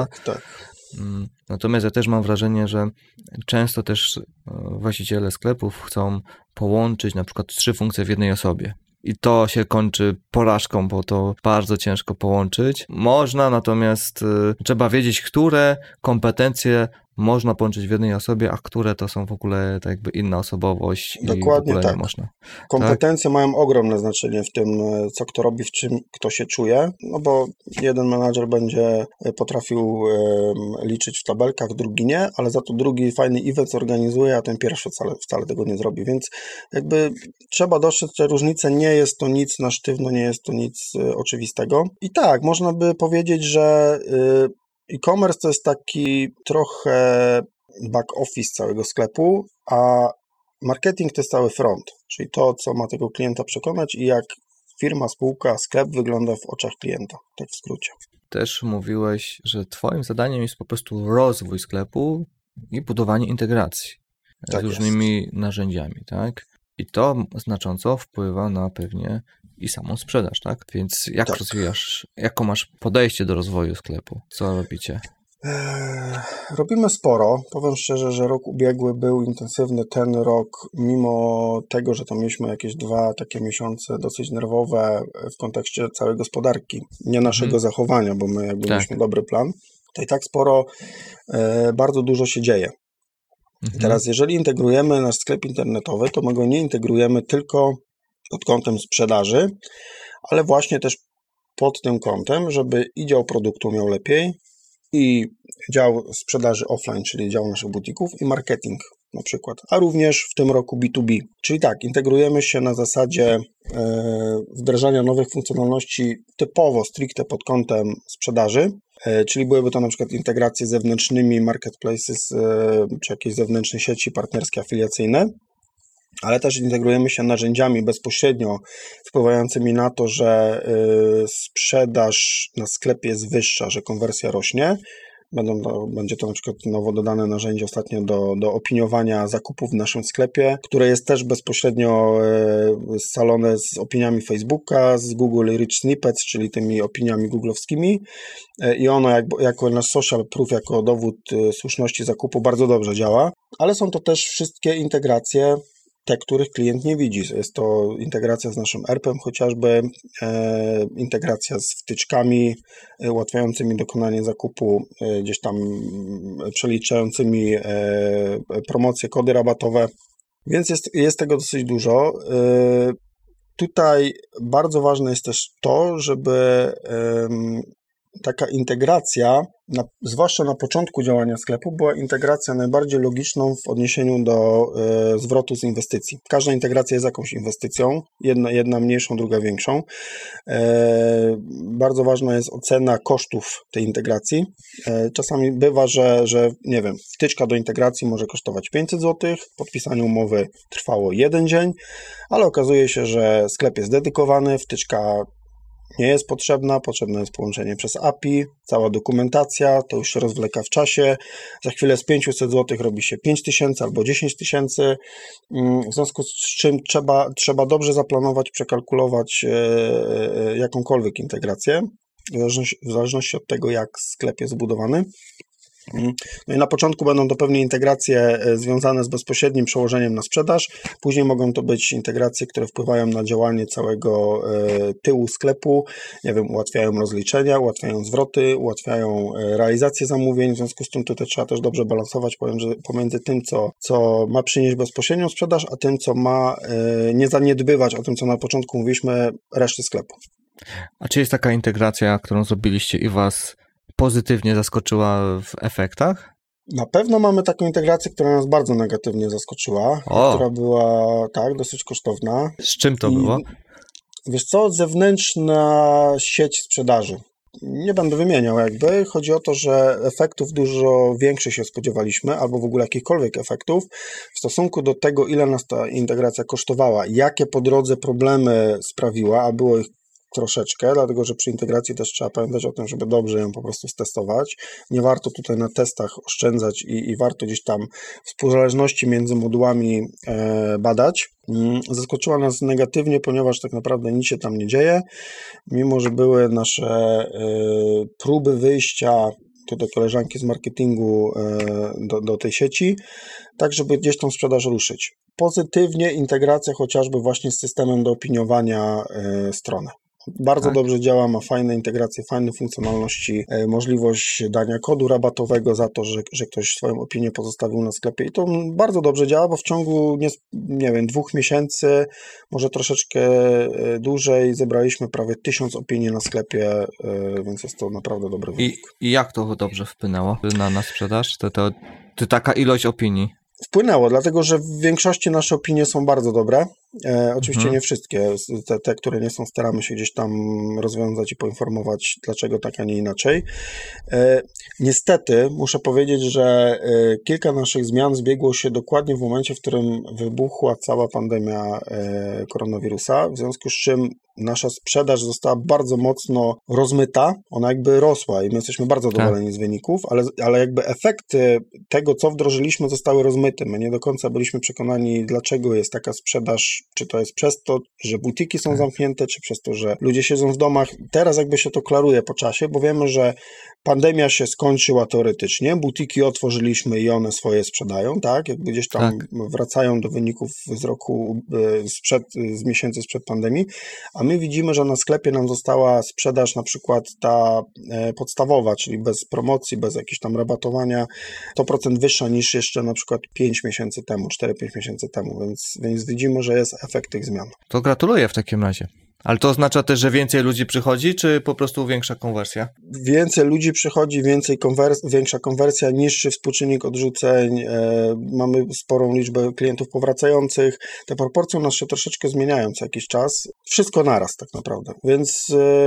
Natomiast ja też mam wrażenie, że często też właściciele sklepów chcą połączyć na przykład 3 funkcje w jednej osobie. I to się kończy porażką, bo to bardzo ciężko połączyć. Można, natomiast trzeba wiedzieć, które kompetencje można połączyć w jednej osobie, a które to są w ogóle tak jakby inna osobowość Dokładnie i w ogóle tak. nie można. Kompetencje mają ogromne znaczenie w tym, co kto robi, w czym kto się czuje, no bo jeden menadżer będzie potrafił liczyć w tabelkach, drugi nie, ale za to drugi fajny event organizuje, a ten pierwszy wcale tego nie zrobi, więc jakby trzeba dostrzec te różnice, nie jest to nic na sztywno, nie jest to nic oczywistego. I tak, można by powiedzieć, że e-commerce to jest taki trochę back office całego sklepu, a marketing to jest cały front, czyli to, co ma tego klienta przekonać i jak firma, spółka, sklep wygląda w oczach klienta, tak w skrócie. Też mówiłeś, że twoim zadaniem jest po prostu rozwój sklepu i budowanie integracji z różnymi narzędziami, tak? I to znacząco wpływa na pewnie i samą sprzedaż, tak? Więc jak rozwijasz, jaką masz podejście do rozwoju sklepu? Co robicie? Robimy sporo. Powiem szczerze, że rok ubiegły był intensywny. Ten rok, mimo tego, że tam mieliśmy jakieś 2 takie miesiące dosyć nerwowe w kontekście całej gospodarki, nie naszego zachowania, bo my jakby mieliśmy dobry plan, to i tak sporo, bardzo dużo się dzieje. Teraz, jeżeli integrujemy nasz sklep internetowy, to my go nie integrujemy tylko pod kątem sprzedaży, ale właśnie też pod tym kątem, żeby i dział produktu miał lepiej, i dział sprzedaży offline, czyli dział naszych butików, i marketing na przykład, a również w tym roku B2B. Czyli tak, integrujemy się na zasadzie wdrażania nowych funkcjonalności typowo, stricte pod kątem sprzedaży, czyli byłyby to na przykład integracje z zewnętrznymi marketplaces, czy jakieś zewnętrzne sieci partnerskie, afiliacyjne, ale też integrujemy się narzędziami bezpośrednio wpływającymi na to, że sprzedaż na sklepie jest wyższa, że konwersja rośnie. Będzie to na przykład nowo dodane narzędzie ostatnio do opiniowania zakupów w naszym sklepie, które jest też bezpośrednio scalone z opiniami Facebooka, z Google Rich Snippets, czyli tymi opiniami googlowskimi, i ono jako nasz social proof, jako dowód słuszności zakupu bardzo dobrze działa, ale są to też wszystkie integracje, te, których klient nie widzi. Jest to integracja z naszym ERP-em chociażby, integracja z wtyczkami ułatwiającymi dokonanie zakupu, gdzieś tam przeliczającymi promocje, kody rabatowe, więc jest tego dosyć dużo. Tutaj bardzo ważne jest też to, żeby taka integracja, zwłaszcza na początku działania sklepu, była integracja najbardziej logiczną w odniesieniu do zwrotu z inwestycji. Każda integracja jest jakąś inwestycją, jedna mniejszą, druga większą. Bardzo ważna jest ocena kosztów tej integracji. Czasami bywa, że nie wiem, wtyczka do integracji może kosztować 500 zł, podpisanie umowy trwało 1 dzień, ale okazuje się, że sklep jest dedykowany, wtyczka nie jest potrzebne jest połączenie przez API, cała dokumentacja, to już się rozwleka w czasie, za chwilę z 500 zł robi się 5000 albo 10 000, w związku z czym trzeba dobrze zaplanować, przekalkulować jakąkolwiek integrację, w zależności od tego, jak sklep jest zbudowany. No i na początku będą to pewnie integracje związane z bezpośrednim przełożeniem na sprzedaż, później mogą to być integracje, które wpływają na działanie całego tyłu sklepu, nie wiem, ułatwiają rozliczenia, ułatwiają zwroty, ułatwiają realizację zamówień, w związku z tym tutaj trzeba też dobrze balansować pomiędzy tym, co ma przynieść bezpośrednią sprzedaż, a tym, co ma nie zaniedbywać, o tym, co na początku mówiliśmy, reszty sklepu. A czy jest taka integracja, którą zrobiliście i was pozytywnie zaskoczyła w efektach? Na pewno mamy taką integrację, która nas bardzo negatywnie zaskoczyła, która była dosyć kosztowna. Z czym to było? Wiesz co, zewnętrzna sieć sprzedaży. Nie będę wymieniał jakby. Chodzi o to, że efektów dużo większych się spodziewaliśmy, albo w ogóle jakichkolwiek efektów w stosunku do tego, ile nas ta integracja kosztowała, jakie po drodze problemy sprawiła, a było ich troszeczkę, dlatego że przy integracji też trzeba pamiętać o tym, żeby dobrze ją po prostu stestować. Nie warto tutaj na testach oszczędzać i warto gdzieś tam współzależności między modułami badać. Zaskoczyła nas negatywnie, ponieważ tak naprawdę nic się tam nie dzieje, mimo że były nasze próby wyjścia do koleżanki z marketingu do tej sieci, tak żeby gdzieś tą sprzedaż ruszyć. Pozytywnie integracja chociażby właśnie z systemem do opiniowania strony. Bardzo dobrze działa, ma fajne integracje, fajne funkcjonalności, możliwość dania kodu rabatowego za to, że ktoś swoją opinię pozostawił na sklepie i to bardzo dobrze działa, bo w ciągu, nie wiem, 2 miesięcy, może troszeczkę dłużej, zebraliśmy prawie 1000 opinii na sklepie, więc jest to naprawdę dobry wynik. I jak to dobrze wpłynęło na sprzedaż? Taka ilość opinii? Wpłynęło, dlatego że w większości nasze opinie są bardzo dobre. Oczywiście nie wszystkie, te, które nie są, staramy się gdzieś tam rozwiązać i poinformować, dlaczego tak, a nie inaczej. Niestety muszę powiedzieć, że kilka naszych zmian zbiegło się dokładnie w momencie, w którym wybuchła cała pandemia koronawirusa, w związku z czym nasza sprzedaż została bardzo mocno rozmyta, ona jakby rosła i my jesteśmy bardzo zadowoleni z wyników, ale jakby efekty tego, co wdrożyliśmy, zostały rozmyte. My nie do końca byliśmy przekonani, dlaczego jest taka sprzedaż, czy to jest przez to, że butiki są zamknięte, czy przez to, że ludzie siedzą w domach. Teraz jakby się to klaruje po czasie, bo wiemy, że pandemia się skończyła teoretycznie, butiki otworzyliśmy i one swoje sprzedają, tak? Jakby gdzieś tam wracają do wyników z roku, z miesięcy sprzed pandemii, a my widzimy, że na sklepie nam została sprzedaż na przykład ta podstawowa, czyli bez promocji, bez jakiegoś tam rabatowania, 100% wyższa niż jeszcze na przykład 5 miesięcy temu, 4-5 miesięcy temu, więc widzimy, że jest efekt tych zmian. To gratuluję w takim razie. Ale to oznacza też, że więcej ludzi przychodzi, czy po prostu większa konwersja? Więcej ludzi przychodzi, większa konwersja, niższy współczynnik odrzuceń, mamy sporą liczbę klientów powracających. Te proporcje u nas się troszeczkę zmieniają co jakiś czas. Wszystko naraz tak naprawdę, więc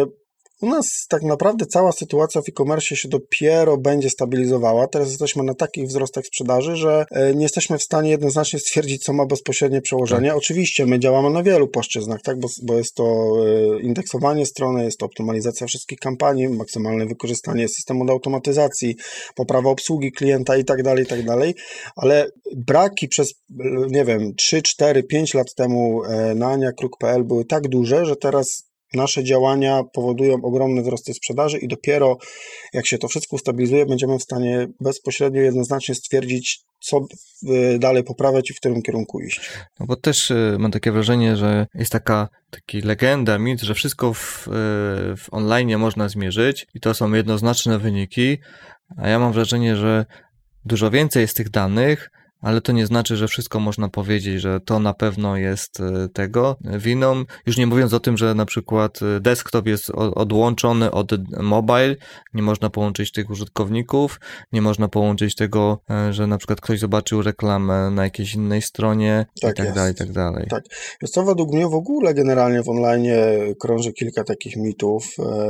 u nas tak naprawdę cała sytuacja w e-commerce się dopiero będzie stabilizowała. Teraz jesteśmy na takich wzrostach sprzedaży, że nie jesteśmy w stanie jednoznacznie stwierdzić, co ma bezpośrednie przełożenie. Tak. Oczywiście my działamy na wielu płaszczyznach, tak? Bo jest to indeksowanie strony, jest to optymalizacja wszystkich kampanii, maksymalne wykorzystanie systemu do automatyzacji, poprawa obsługi klienta i tak dalej, ale braki przez, nie wiem, 3, 4, 5 lat temu na aniakruk.pl były tak duże, że teraz nasze działania powodują ogromne wzrosty sprzedaży i dopiero jak się to wszystko ustabilizuje, będziemy w stanie bezpośrednio, jednoznacznie stwierdzić, co dalej poprawiać i w którym kierunku iść. No bo też mam takie wrażenie, że jest taki legenda, mit, że wszystko w online można zmierzyć i to są jednoznaczne wyniki, a ja mam wrażenie, że dużo więcej jest tych danych, ale to nie znaczy, że wszystko można powiedzieć, że to na pewno jest tego winą. Już nie mówiąc o tym, że na przykład desktop jest odłączony od mobile, nie można połączyć tych użytkowników, nie można połączyć tego, że na przykład ktoś zobaczył reklamę na jakiejś innej stronie i tak dalej. Tak. Jest to według mnie w ogóle generalnie w online krąży kilka takich mitów.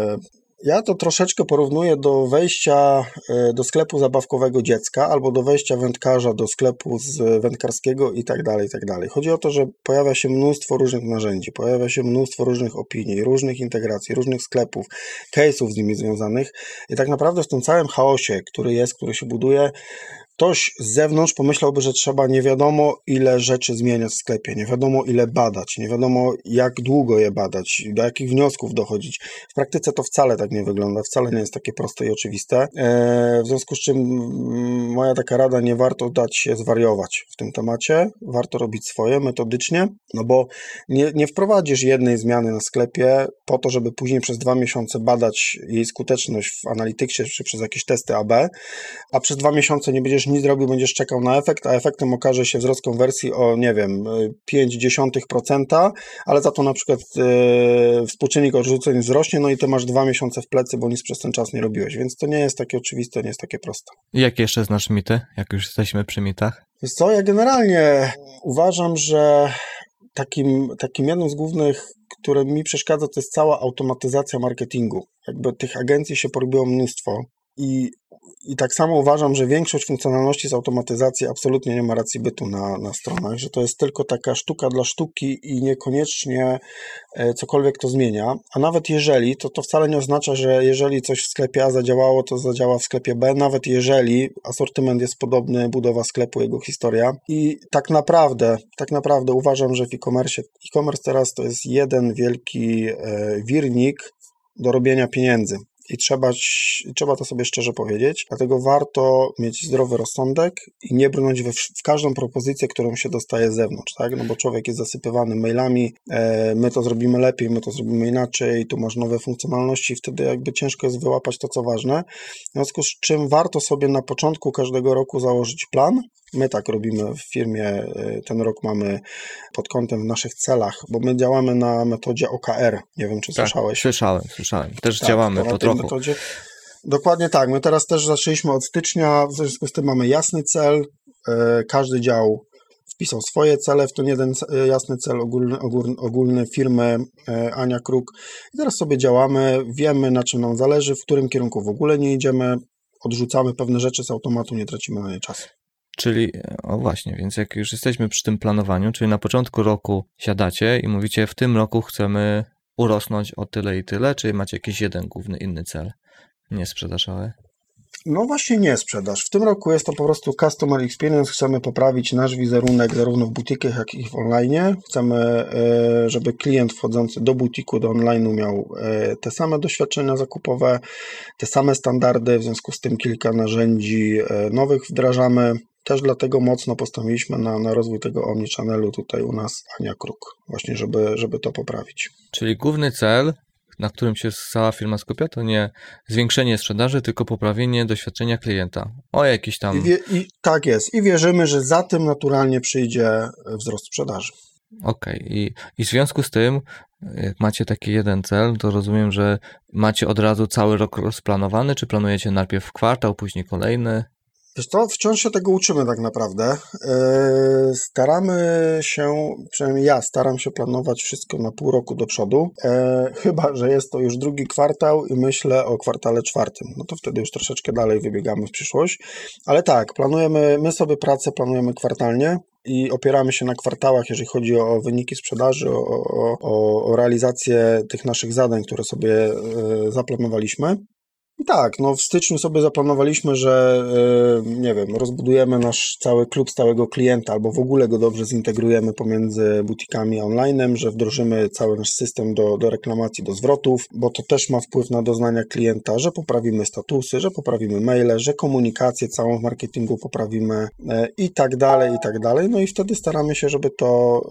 Ja to troszeczkę porównuję do wejścia do sklepu zabawkowego dziecka albo do wejścia wędkarza do sklepu wędkarskiego i tak dalej. Chodzi o to, że pojawia się mnóstwo różnych narzędzi, pojawia się mnóstwo różnych opinii, różnych integracji, różnych sklepów, case'ów z nimi związanych i tak naprawdę w tym całym chaosie, który się buduje, ktoś z zewnątrz pomyślałby, że trzeba nie wiadomo ile rzeczy zmieniać w sklepie, nie wiadomo ile badać, nie wiadomo jak długo je badać, do jakich wniosków dochodzić. W praktyce to wcale tak nie wygląda, wcale nie jest takie proste i oczywiste. W związku z czym moja taka rada, nie warto dać się zwariować w tym temacie, warto robić swoje metodycznie, no bo nie wprowadzisz jednej zmiany na sklepie po to, żeby później przez 2 miesiące badać jej skuteczność w Analyticsie czy przez jakieś testy AB, a przez 2 miesiące nie będziesz nic robił, będziesz czekał na efekt, a efektem okaże się wzrost konwersji o, nie wiem, 0,5%, ale za to na przykład współczynnik odrzuceń wzrośnie, no i ty masz 2 miesiące w plecy, bo nic przez ten czas nie robiłeś, więc to nie jest takie oczywiste, nie jest takie proste. I jakie jeszcze znasz mity, jak już jesteśmy przy mitach? Wiesz co, ja generalnie uważam, że takim jednym z głównych, które mi przeszkadza, to jest cała automatyzacja marketingu. Jakby tych agencji się porobiło mnóstwo i tak samo uważam, że większość funkcjonalności z automatyzacji absolutnie nie ma racji bytu na stronach, że to jest tylko taka sztuka dla sztuki i niekoniecznie cokolwiek to zmienia, a nawet jeżeli, to wcale nie oznacza, że jeżeli coś w sklepie A zadziałało, to zadziała w sklepie B, nawet jeżeli asortyment jest podobny, budowa sklepu, jego historia i tak naprawdę uważam, że w e-commerce teraz to jest jeden wielki wirnik do robienia pieniędzy. i trzeba to sobie szczerze powiedzieć, dlatego warto mieć zdrowy rozsądek i nie brnąć w każdą propozycję, którą się dostaje z zewnątrz, tak? No bo człowiek jest zasypywany mailami, my to zrobimy lepiej, my to zrobimy inaczej, tu masz nowe funkcjonalności, wtedy jakby ciężko jest wyłapać to, co ważne, w związku z czym warto sobie na początku każdego roku założyć plan. My tak robimy w firmie, ten rok mamy pod kątem w naszych celach, bo my działamy na metodzie OKR, nie wiem, czy słyszałeś. Słyszałem. Też działamy po trochu. Metodzie. Dokładnie tak, my teraz też zaczęliśmy od stycznia, w związku z tym mamy jasny cel, każdy dział wpisał swoje cele, w ten jeden jasny cel ogólny firmy Ania Kruk i teraz sobie działamy, wiemy, na czym nam zależy, w którym kierunku w ogóle nie idziemy, odrzucamy pewne rzeczy z automatu, nie tracimy na nie czasu. Czyli, o właśnie, więc jak już jesteśmy przy tym planowaniu, czyli na początku roku siadacie i mówicie, w tym roku chcemy urosnąć o tyle i tyle, czy macie jakiś jeden główny, inny cel, nie sprzedażowy? No właśnie nie sprzedaż. W tym roku jest to po prostu customer experience. Chcemy poprawić nasz wizerunek zarówno w butikach, jak i w online. Chcemy, żeby klient wchodzący do butiku, do online'u miał te same doświadczenia zakupowe, te same standardy, w związku z tym kilka narzędzi nowych wdrażamy. Też dlatego mocno postawiliśmy na rozwój tego omnichannelu tutaj u nas Ania Kruk, właśnie żeby to poprawić. Czyli główny cel, na którym się cała firma skupia, to nie zwiększenie sprzedaży, tylko poprawienie doświadczenia klienta. O jakiś tam... Tak jest. I wierzymy, że za tym naturalnie przyjdzie wzrost sprzedaży. Okej. I w związku z tym, jak macie taki jeden cel, to rozumiem, że macie od razu cały rok rozplanowany, czy planujecie najpierw kwartał, później kolejny? Wiesz co, wciąż się tego uczymy tak naprawdę. Staramy się, przynajmniej ja staram się planować wszystko na pół roku do przodu, chyba że jest to już drugi kwartał i myślę o kwartale czwartym. No to wtedy już troszeczkę dalej wybiegamy w przyszłość. Ale tak, my sobie pracę planujemy kwartalnie i opieramy się na kwartałach, jeżeli chodzi o wyniki sprzedaży, o realizację tych naszych zadań, które sobie zaplanowaliśmy. I tak, no w styczniu sobie zaplanowaliśmy, że nie wiem, rozbudujemy nasz cały klub stałego klienta albo w ogóle go dobrze zintegrujemy pomiędzy butikami a online'em, że wdrożymy cały nasz system do reklamacji, do zwrotów, bo to też ma wpływ na doznania klienta, że poprawimy statusy, że poprawimy maile, że komunikację całą w marketingu poprawimy i tak dalej, i tak dalej. No i wtedy staramy się, żeby to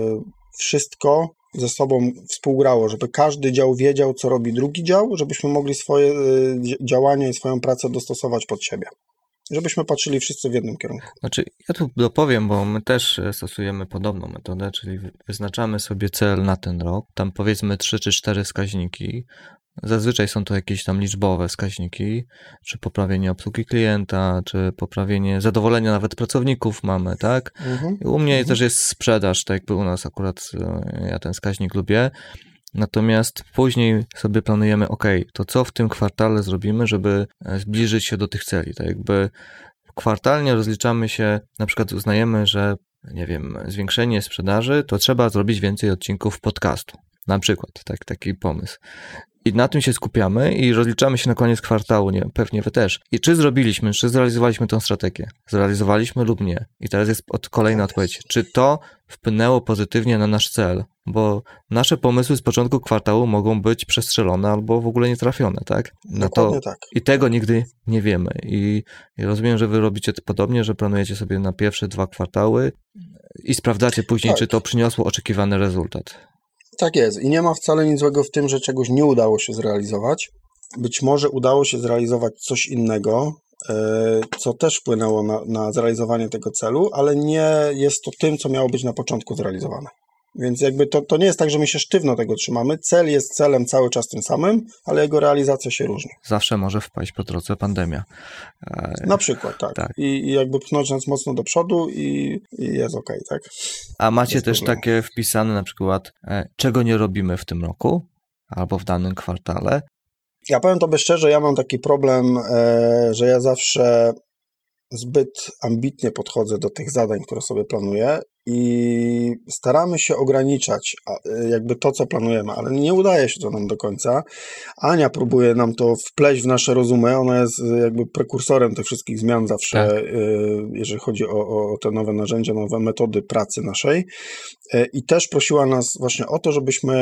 wszystko ze sobą współgrało, żeby każdy dział wiedział, co robi drugi dział, żebyśmy mogli swoje działania i swoją pracę dostosować pod siebie. Żebyśmy patrzyli wszyscy w jednym kierunku. Znaczy, ja tu dopowiem, bo my też stosujemy podobną metodę, czyli wyznaczamy sobie cel na ten rok, tam powiedzmy 3 czy 4 wskaźniki. Zazwyczaj są to jakieś tam liczbowe wskaźniki, czy poprawienie obsługi klienta, czy poprawienie zadowolenia nawet pracowników mamy, tak? U mnie też jest sprzedaż, tak jakby u nas akurat ja ten wskaźnik lubię. Natomiast później sobie planujemy, to co w tym kwartale zrobimy, żeby zbliżyć się do tych celi, tak jakby kwartalnie rozliczamy się, na przykład uznajemy, że nie wiem, zwiększenie sprzedaży, to trzeba zrobić więcej odcinków podcastu. Na przykład, taki pomysł. I na tym się skupiamy i rozliczamy się na koniec kwartału, nie? Pewnie wy też. I czy zrealizowaliśmy tę strategię? Zrealizowaliśmy lub nie? I teraz jest kolejna odpowiedź. Czy to wpłynęło pozytywnie na nasz cel? Bo nasze pomysły z początku kwartału mogą być przestrzelone albo w ogóle nie trafione, tak? Tak. I tego nigdy nie wiemy. I rozumiem, że wy robicie to podobnie, że planujecie sobie na pierwsze 2 kwartały i sprawdzacie później, czy to przyniosło oczekiwany rezultat. Tak jest i nie ma wcale nic złego w tym, że czegoś nie udało się zrealizować. Być może udało się zrealizować coś innego, co też wpłynęło na zrealizowanie tego celu, ale nie jest to tym, co miało być na początku zrealizowane. Więc jakby to nie jest tak, że my się sztywno tego trzymamy. Cel jest celem cały czas tym samym, ale jego realizacja się różni. Zawsze może wpaść po drodze pandemia. Na przykład, tak. I jakby pchnąć nas mocno do przodu i jest okej, tak? A macie też takie wpisane na przykład, czego nie robimy w tym roku albo w danym kwartale? Ja powiem tobie szczerze, ja mam taki problem, że ja zawsze zbyt ambitnie podchodzę do tych zadań, które sobie planuję i staramy się ograniczać jakby to, co planujemy, ale nie udaje się to nam do końca. Ania próbuje nam to wpleść w nasze rozumy, ona jest jakby prekursorem tych wszystkich zmian zawsze, jeżeli chodzi o te nowe narzędzia, nowe metody pracy naszej i też prosiła nas właśnie o to, żebyśmy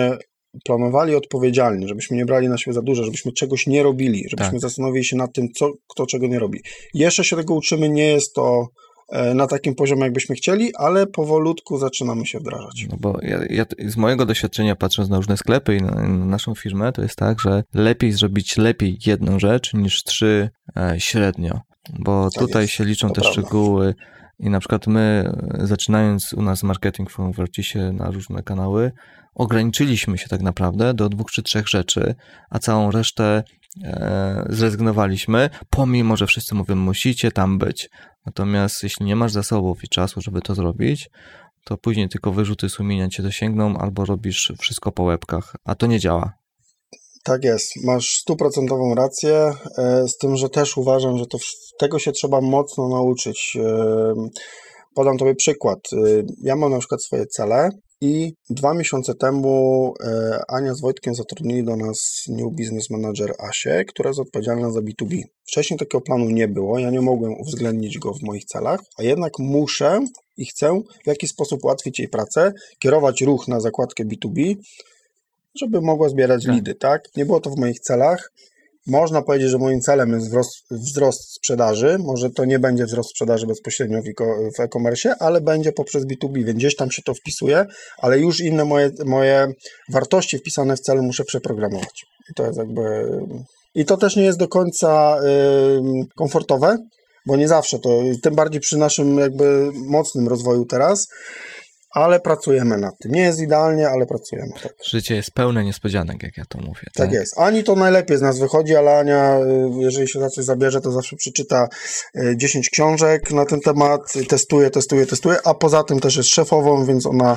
planowali odpowiedzialnie, żebyśmy nie brali na siebie za dużo, żebyśmy czegoś nie robili, żebyśmy zastanowili się nad tym, kto czego nie robi. Jeszcze się tego uczymy, nie jest to na takim poziomie, jakbyśmy chcieli, ale powolutku zaczynamy się wdrażać. No bo ja z mojego doświadczenia, patrząc na różne sklepy i na naszą firmę, to jest tak, że lepiej zrobić jedną rzecz niż 3 średnio, bo tak tutaj się liczą te szczegóły i na przykład my, zaczynając u nas marketing w Vertisie na różne kanały, ograniczyliśmy się tak naprawdę do 2 czy 3 rzeczy, a całą resztę zrezygnowaliśmy, pomimo, że wszyscy mówią, musicie tam być. Natomiast jeśli nie masz zasobów i czasu, żeby to zrobić, to później tylko wyrzuty sumienia cię dosięgną albo robisz wszystko po łebkach, a to nie działa. Tak jest, masz 100% rację, z tym, że też uważam, że tego się trzeba mocno nauczyć. Podam tobie przykład. Ja mam na przykład swoje cele i 2 miesiące temu Ania z Wojtkiem zatrudnili do nas New Business Manager Asię, która jest odpowiedzialna za B2B. Wcześniej takiego planu nie było, ja nie mogłem uwzględnić go w moich celach, a jednak muszę i chcę w jakiś sposób ułatwić jej pracę, kierować ruch na zakładkę B2B, żeby mogła zbierać leady, tak? Nie było to w moich celach. Można powiedzieć, że moim celem jest wzrost sprzedaży. Może to nie będzie wzrost sprzedaży bezpośrednio w e-commerce, ale będzie poprzez B2B, więc gdzieś tam się to wpisuje, ale już inne moje wartości wpisane w celu muszę przeprogramować. I to jest I to też nie jest do końca komfortowe, bo nie zawsze to, tym bardziej przy naszym mocnym rozwoju teraz, ale pracujemy nad tym. Nie jest idealnie, ale pracujemy. Tak. Życie jest pełne niespodzianek, jak ja to mówię. Tak jest. Ani to najlepiej z nas wychodzi, ale Ania, jeżeli się za coś zabierze, to zawsze przeczyta 10 książek na ten temat, testuje, a poza tym też jest szefową, więc ona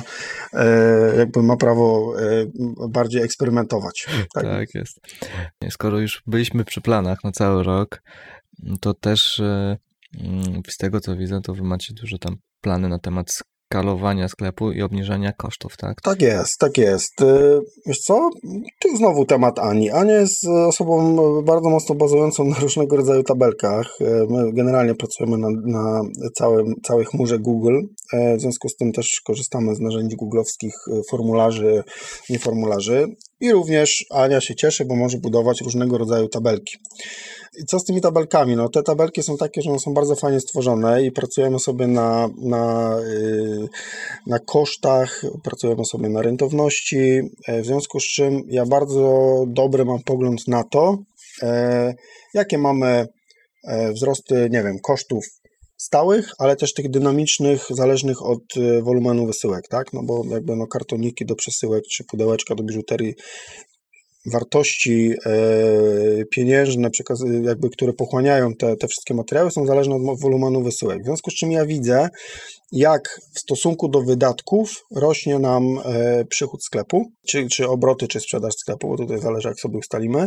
ma prawo bardziej eksperymentować. Tak jest. Skoro już byliśmy przy planach na cały rok, to też z tego, co widzę, to wy macie dużo tam plany na temat skalowania sklepu i obniżania kosztów, tak? Tak jest. Wiesz co? Tu znowu temat Ani. Ania jest osobą bardzo mocno bazującą na różnego rodzaju tabelkach. My generalnie pracujemy na całej chmurze Google. W związku z tym też korzystamy z narzędzi googlowskich, formularzy, nieformularzy. I również Ania się cieszy, bo może budować różnego rodzaju tabelki. I co z tymi tabelkami? No, te tabelki są takie, że one są bardzo fajnie stworzone i pracujemy sobie na kosztach, pracujemy sobie na rentowności, w związku z czym ja bardzo dobry mam pogląd na to, jakie mamy wzrosty, kosztów stałych, ale też tych dynamicznych, zależnych od wolumenu wysyłek, tak? No bo kartoniki do przesyłek, czy pudełeczka do biżuterii, wartości pieniężne, które pochłaniają te wszystkie materiały, są zależne od wolumenu wysyłek. W związku z czym ja widzę, jak w stosunku do wydatków rośnie nam przychód sklepu, czy obroty, czy sprzedaż sklepu, bo tutaj zależy, jak sobie ustalimy.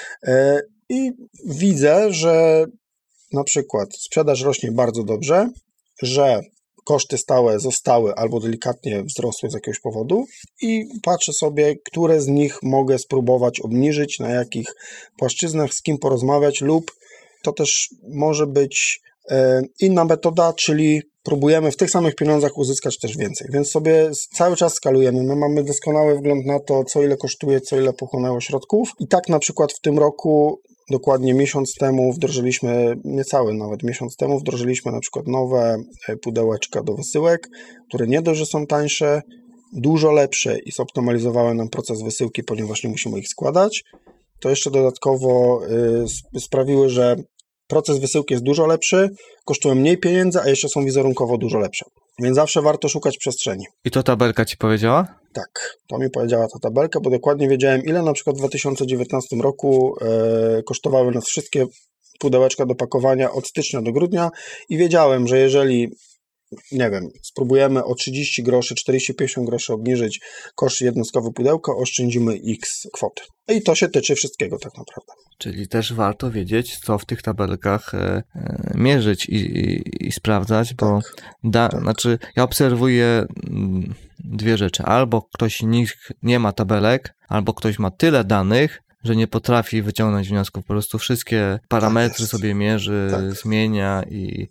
I widzę, że na przykład sprzedaż rośnie bardzo dobrze, że koszty stałe zostały albo delikatnie wzrosły z jakiegoś powodu i patrzę sobie, które z nich mogę spróbować obniżyć, na jakich płaszczyznach, z kim porozmawiać, lub to też może być inna metoda, czyli próbujemy w tych samych pieniądzach uzyskać też więcej, więc sobie cały czas skalujemy. My mamy doskonały wgląd na to, co ile kosztuje, co ile pochłonęło środków i tak na przykład w tym roku dokładnie miesiąc temu wdrożyliśmy, niecały nawet miesiąc temu wdrożyliśmy na przykład nowe pudełeczka do wysyłek, które nie dość, że są tańsze, dużo lepsze i zoptymalizowały nam proces wysyłki, ponieważ nie musimy ich składać. To jeszcze dodatkowo sprawiły, że proces wysyłki jest dużo lepszy, kosztują mniej pieniędzy, a jeszcze są wizerunkowo dużo lepsze. Więc zawsze warto szukać przestrzeni. I to tabelka ci powiedziała? Tak, to mi powiedziała ta tabelka, bo dokładnie wiedziałem, ile na przykład w 2019 roku kosztowały nas wszystkie pudełeczka do pakowania od stycznia do grudnia i wiedziałem, że jeżeli, spróbujemy o 30 groszy, 40-50 groszy obniżyć koszt jednostkowy pudełka, oszczędzimy X kwoty. I to się tyczy wszystkiego tak naprawdę. Czyli też warto wiedzieć, co w tych tabelkach mierzyć i sprawdzać, bo znaczy ja obserwuję 2 rzeczy. Albo ktoś nie ma tabelek, albo ktoś ma tyle danych, że nie potrafi wyciągnąć wniosków. Po prostu wszystkie parametry sobie mierzy, zmienia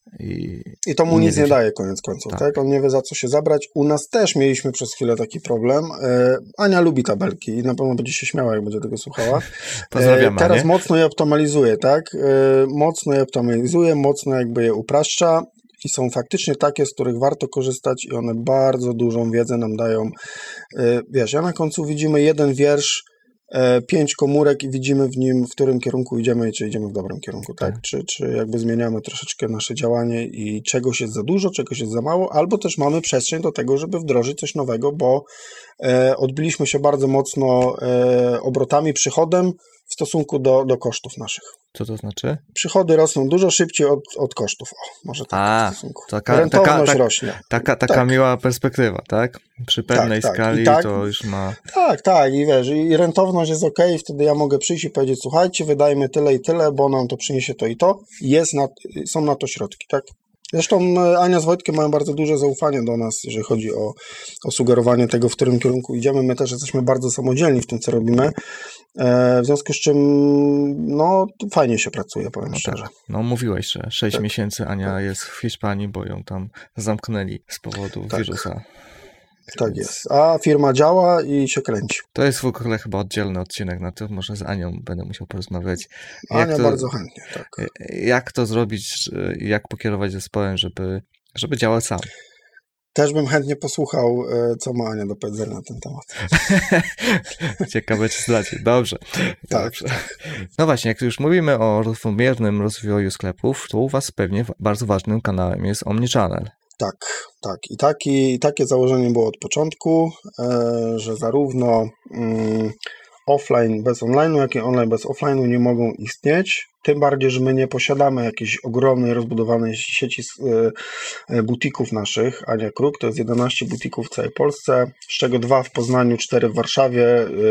I to mu nic wie nie się. daje koniec końców, tak? On nie wie, za co się zabrać. U nas też mieliśmy przez chwilę taki problem. Ania lubi tabelki i na pewno będzie się śmiała, jak będzie tego słuchała. Pozdrawiam Teraz Anię. mocno je optymalizuje, tak? Mocno je optymalizuje, mocno jakby je upraszcza i są faktycznie takie, z których warto korzystać i one bardzo dużą wiedzę nam dają. Wiesz, ja na końcu widzimy jeden wiersz, 5 komórek i widzimy w nim, w którym kierunku idziemy i czy idziemy w dobrym kierunku, tak? Czy jakby zmieniamy troszeczkę nasze działanie i czegoś jest za dużo, czegoś jest za mało, albo też mamy przestrzeń do tego, żeby wdrożyć coś nowego, bo odbiliśmy się bardzo mocno obrotami, przychodem w stosunku do kosztów naszych. Co to znaczy? Przychody rosną dużo szybciej od kosztów. O, może tak w stosunku. Rentowność rośnie. Taka miła perspektywa, tak? Przy pewnej skali to już ma... Tak. I wiesz, i rentowność jest okej, wtedy ja mogę przyjść i powiedzieć, słuchajcie, wydajmy tyle i tyle, bo nam to przyniesie to i to. Są na to środki, tak? Zresztą Ania z Wojtkiem mają bardzo duże zaufanie do nas, jeżeli chodzi o sugerowanie tego, w którym kierunku idziemy. My też jesteśmy bardzo samodzielni w tym, co robimy. W związku z czym, no, fajnie się pracuje, powiem szczerze. Tak. No, mówiłeś, że 6 miesięcy Ania jest w Hiszpanii, bo ją tam zamknęli z powodu wirusa. Tak jest. A firma działa i się kręci. To jest w ogóle chyba oddzielny odcinek na to. Może z Anią będę musiał porozmawiać. Ania bardzo chętnie, tak. Jak to zrobić, jak pokierować zespołem, żeby działać sam? Też bym chętnie posłuchał, co ma Ania do powiedzenia na ten temat. Ciekawe, czy zdacie. Dobrze. Dobrze. No właśnie, jak już mówimy o równomiernym rozwoju sklepów, to u was pewnie bardzo ważnym kanałem jest Omnichannel. Tak. I takie założenie było od początku, że zarówno offline bez online'u, jak i online bez offline'u nie mogą istnieć. Tym bardziej, że my nie posiadamy jakiejś ogromnej, rozbudowanej sieci butików naszych. Ania Kruk to jest 11 butików w całej Polsce, z czego 2 w Poznaniu, 4 w Warszawie,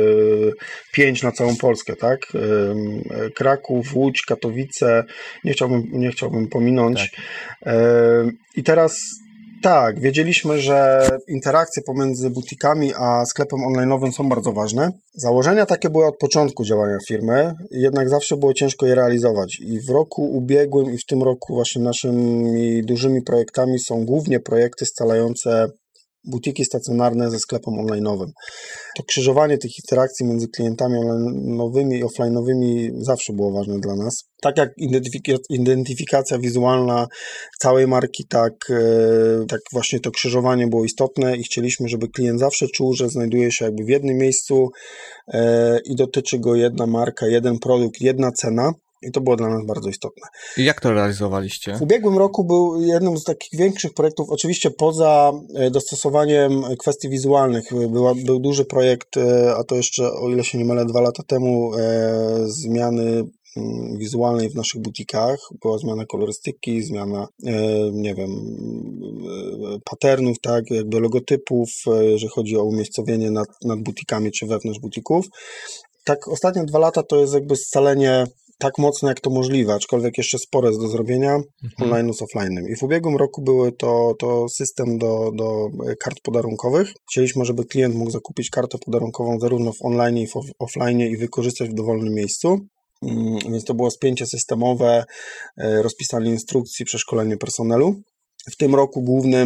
5 na całą Polskę, tak? Kraków, Łódź, Katowice, nie chciałbym pominąć. Tak. I teraz tak, wiedzieliśmy, że interakcje pomiędzy butikami a sklepem online'owym są bardzo ważne. Założenia takie były od początku działania firmy, jednak zawsze było ciężko je realizować. I w roku ubiegłym i w tym roku właśnie naszymi dużymi projektami są głównie projekty scalające butiki stacjonarne ze sklepem online'owym. To krzyżowanie tych interakcji między klientami online'owymi i offline'owymi zawsze było ważne dla nas. Tak jak identyfikacja wizualna całej marki, tak właśnie to krzyżowanie było istotne i chcieliśmy, żeby klient zawsze czuł, że znajduje się jakby w jednym miejscu i dotyczy go jedna marka, jeden produkt, jedna cena. I to było dla nas bardzo istotne. I jak to realizowaliście? W ubiegłym roku był jednym z takich większych projektów, oczywiście poza dostosowaniem kwestii wizualnych. Był duży projekt, a to jeszcze, o ile się nie mylę, 2 lata temu, zmiany wizualnej w naszych butikach. Była zmiana kolorystyki, zmiana, patternów, tak, jakby logotypów, jeżeli chodzi o umiejscowienie nad butikami czy wewnątrz butików. Tak, ostatnie 2 lata to jest jakby scalenie tak mocno jak to możliwe, aczkolwiek jeszcze spore jest do zrobienia online z offline'em. I w ubiegłym roku były to system do kart podarunkowych. Chcieliśmy, żeby klient mógł zakupić kartę podarunkową zarówno w online i w offline i wykorzystać w dowolnym miejscu. Więc to było spięcie systemowe, rozpisanie instrukcji, przeszkolenie personelu. W tym roku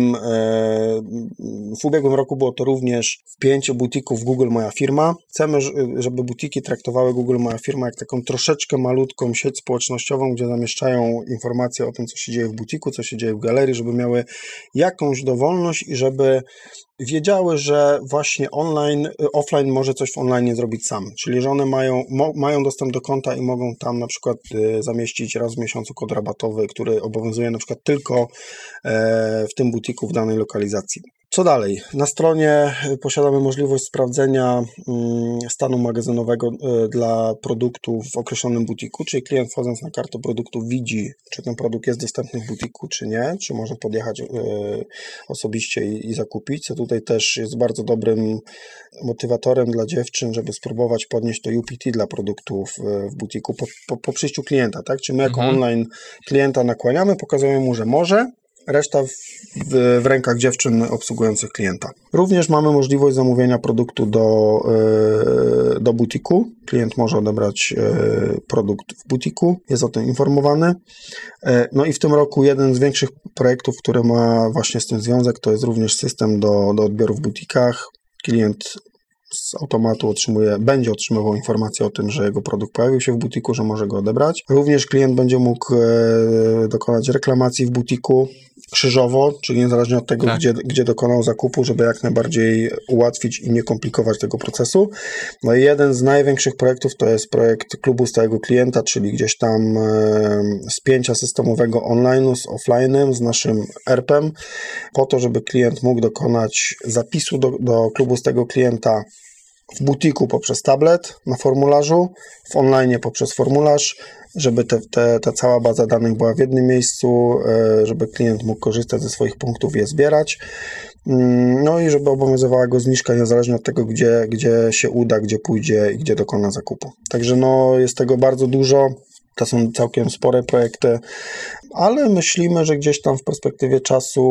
w ubiegłym roku było to również wpięcie butików w Google Moja Firma. Chcemy, żeby butiki traktowały Google Moja Firma jak taką troszeczkę malutką sieć społecznościową, gdzie zamieszczają informacje o tym, co się dzieje w butiku, co się dzieje w galerii, żeby miały jakąś dowolność i żeby wiedziały, że właśnie offline może coś w online zrobić sam. Czyli, że one mają dostęp do konta i mogą tam na przykład zamieścić raz w miesiącu kod rabatowy, który obowiązuje na przykład tylko w tym butiku w danej lokalizacji. Co dalej? Na stronie posiadamy możliwość sprawdzenia stanu magazynowego dla produktu w określonym butiku, czyli klient wchodząc na kartę produktu widzi, czy ten produkt jest dostępny w butiku, czy nie, czy może podjechać osobiście i zakupić, co tutaj też jest bardzo dobrym motywatorem dla dziewczyn, żeby spróbować podnieść to UPT dla produktów w butiku po przyjściu klienta, tak? Czy my jako online klienta nakłaniamy, pokazujemy mu, że może, reszta w rękach dziewczyn obsługujących klienta. Również mamy możliwość zamówienia produktu do butiku. Klient może odebrać produkt w butiku, jest o tym informowany. No i w tym roku jeden z większych projektów, który ma właśnie z tym związek, to jest również system do odbioru w butikach. Klient z automatu będzie otrzymywał informację o tym, że jego produkt pojawił się w butiku, że może go odebrać. Również klient będzie mógł dokonać reklamacji w butiku krzyżowo, czyli niezależnie od tego, gdzie dokonał zakupu, żeby jak najbardziej ułatwić i nie komplikować tego procesu. No i jeden z największych projektów to jest projekt klubu stałego klienta, czyli gdzieś tam spięcia systemowego online'u z offline'em, z naszym ERP-em, po to, żeby klient mógł dokonać zapisu do klubu stałego klienta w butiku poprzez tablet na formularzu, w online poprzez formularz, żeby ta cała baza danych była w jednym miejscu, żeby klient mógł korzystać ze swoich punktów i je zbierać. No i żeby obowiązywała go zniżka niezależnie od tego, gdzie się uda, gdzie pójdzie i gdzie dokona zakupu. Także jest tego bardzo dużo. To są całkiem spore projekty, ale myślimy, że gdzieś tam w perspektywie czasu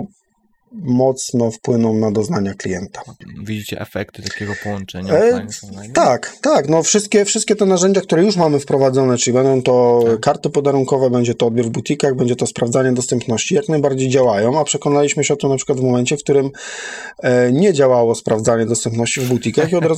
mocno wpłyną na doznania klienta. Widzicie efekty takiego połączenia offline z online? Tak. No wszystkie te narzędzia, które już mamy wprowadzone, czyli będą to karty podarunkowe, będzie to odbiór w butikach, będzie to sprawdzanie dostępności, jak najbardziej działają, a przekonaliśmy się o tym na przykład w momencie, w którym nie działało sprawdzanie dostępności w butikach i od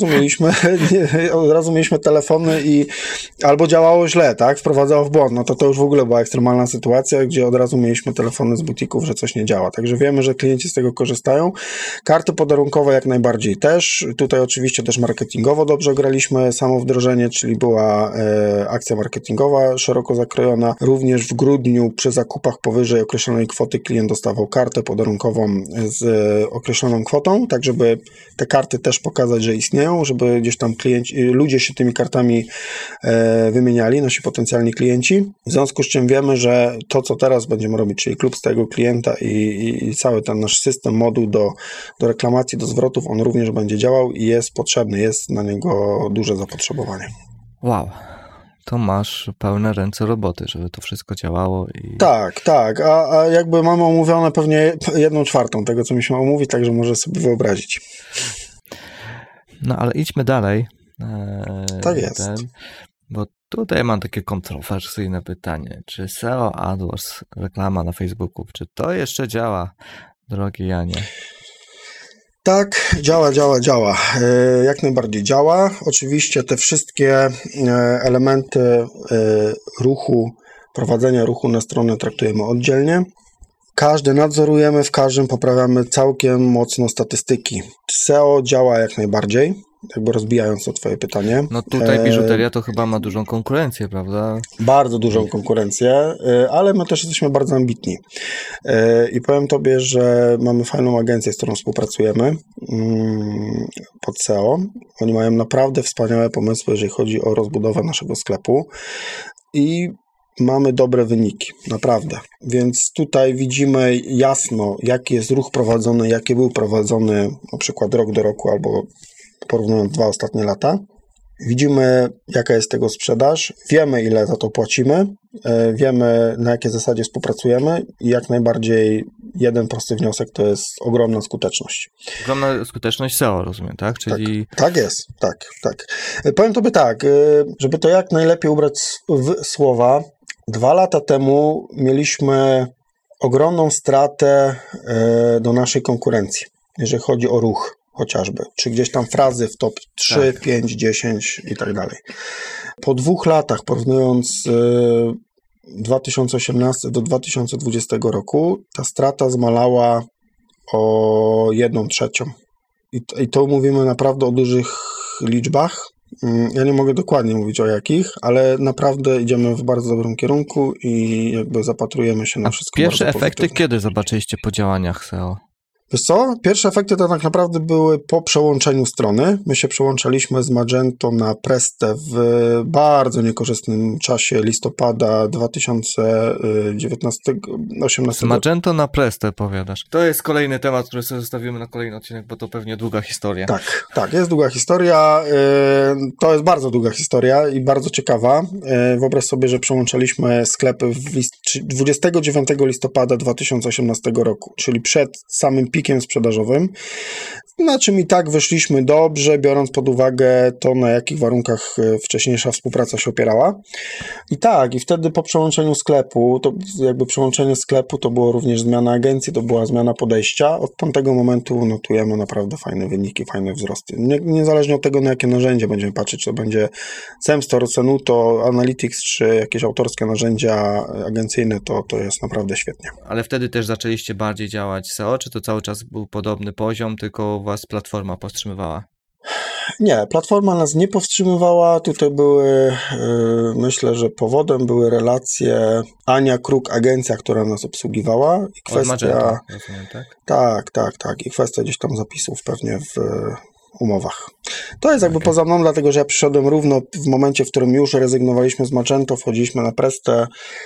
razu mieliśmy telefony i albo działało źle, tak? Wprowadzało w błąd. No to już w ogóle była ekstremalna sytuacja, gdzie od razu mieliśmy telefony z butików, że coś nie działa. Także wiemy, że klienci z tego korzystają. Karty podarunkowe jak najbardziej też. Tutaj oczywiście też marketingowo dobrze graliśmy samo wdrożenie, czyli była akcja marketingowa szeroko zakrojona. Również w grudniu przy zakupach powyżej określonej kwoty klient dostawał kartę podarunkową z określoną kwotą, tak żeby te karty też pokazać, że istnieją, żeby gdzieś tam ludzie się tymi kartami wymieniali, nasi potencjalni klienci. W związku z czym wiemy, że to, co teraz będziemy robić, czyli klub stałego klienta i cały ten nasz system, moduł do reklamacji, do zwrotów, on również będzie działał i jest potrzebny, jest na niego duże zapotrzebowanie. Wow, to masz pełne ręce roboty, żeby to wszystko działało. Tak, a jakby mamy omówione pewnie 1/4 tego, co mieliśmy omówić, także może sobie wyobrazić. No ale idźmy dalej. Tak jest. Bo tutaj mam takie kontrowersyjne pytanie. Czy SEO AdWords, reklama na Facebooku, czy to jeszcze działa, drogi Janie? Tak, działa. Jak najbardziej działa. Oczywiście te wszystkie elementy ruchu, prowadzenia ruchu na stronę traktujemy oddzielnie. Każdy nadzorujemy, w każdym poprawiamy całkiem mocno statystyki. SEO działa jak najbardziej, jakby rozbijając to twoje pytanie. No tutaj biżuteria to chyba ma dużą konkurencję, prawda? Bardzo dużą konkurencję, ale my też jesteśmy bardzo ambitni. I powiem tobie, że mamy fajną agencję, z którą współpracujemy pod SEO. Oni mają naprawdę wspaniałe pomysły, jeżeli chodzi o rozbudowę naszego sklepu i mamy dobre wyniki, naprawdę. Więc tutaj widzimy jasno, jaki jest ruch prowadzony, jaki był prowadzony na przykład rok do roku albo porównując 2 ostatnie lata. Widzimy, jaka jest tego sprzedaż, wiemy, ile za to płacimy, wiemy, na jakiej zasadzie współpracujemy i jak najbardziej jeden prosty wniosek to jest ogromna skuteczność. Ogromna skuteczność SEO, rozumiem, tak? Czyli... Tak jest, tak. Powiem tobie tak, żeby to jak najlepiej ubrać w słowa, 2 lata temu mieliśmy ogromną stratę do naszej konkurencji, jeżeli chodzi o ruch chociażby, czy gdzieś tam frazy w top 3, 5, 10 i tak dalej. Po 2 latach, porównując 2018 do 2020 roku, ta strata zmalała o 1/3. I to mówimy naprawdę o dużych liczbach. Ja nie mogę dokładnie mówić o jakich, ale naprawdę idziemy w bardzo dobrym kierunku i jakby zapatrujemy się na wszystko. Pierwsze efekty kiedy zobaczyliście po działaniach SEO? Wiesz co? Pierwsze efekty to tak naprawdę były po przełączeniu strony. My się przełączaliśmy z Magento na Prestę w bardzo niekorzystnym czasie listopada 2018. Z Magento na Prestę powiadasz. To jest kolejny temat, który sobie zostawimy na kolejny odcinek, bo to pewnie długa historia. Tak, jest długa historia. To jest bardzo długa historia i bardzo ciekawa. Wyobraź sobie, że przełączaliśmy sklepy 29 listopada 2018 roku, czyli przed samym pikiem sprzedażowym, na czym i tak wyszliśmy dobrze, biorąc pod uwagę to, na jakich warunkach wcześniejsza współpraca się opierała. I wtedy po przełączeniu sklepu, to jakby przełączenie sklepu to było również zmiana agencji, to była zmiana podejścia. Od tamtego momentu notujemy naprawdę fajne wyniki, fajne wzrosty. Niezależnie od tego, na jakie narzędzie będziemy patrzeć, czy to będzie Semstore, Senuto, Analytics, czy jakieś autorskie narzędzia agencyjne, to jest naprawdę świetnie. Ale wtedy też zaczęliście bardziej działać SEO, czy to cały czas był podobny poziom, tylko was platforma powstrzymywała? Nie, platforma nas nie powstrzymywała. Tutaj były, myślę, że powodem były relacje Ania Kruk, agencja, która nas obsługiwała. I kwestia, od Magento, rozumiem, tak? Tak. I kwestia gdzieś tam zapisów pewnie w umowach. To jest jakby poza mną, dlatego że ja przyszedłem równo w momencie, w którym już rezygnowaliśmy z Magento, wchodziliśmy na Prestę,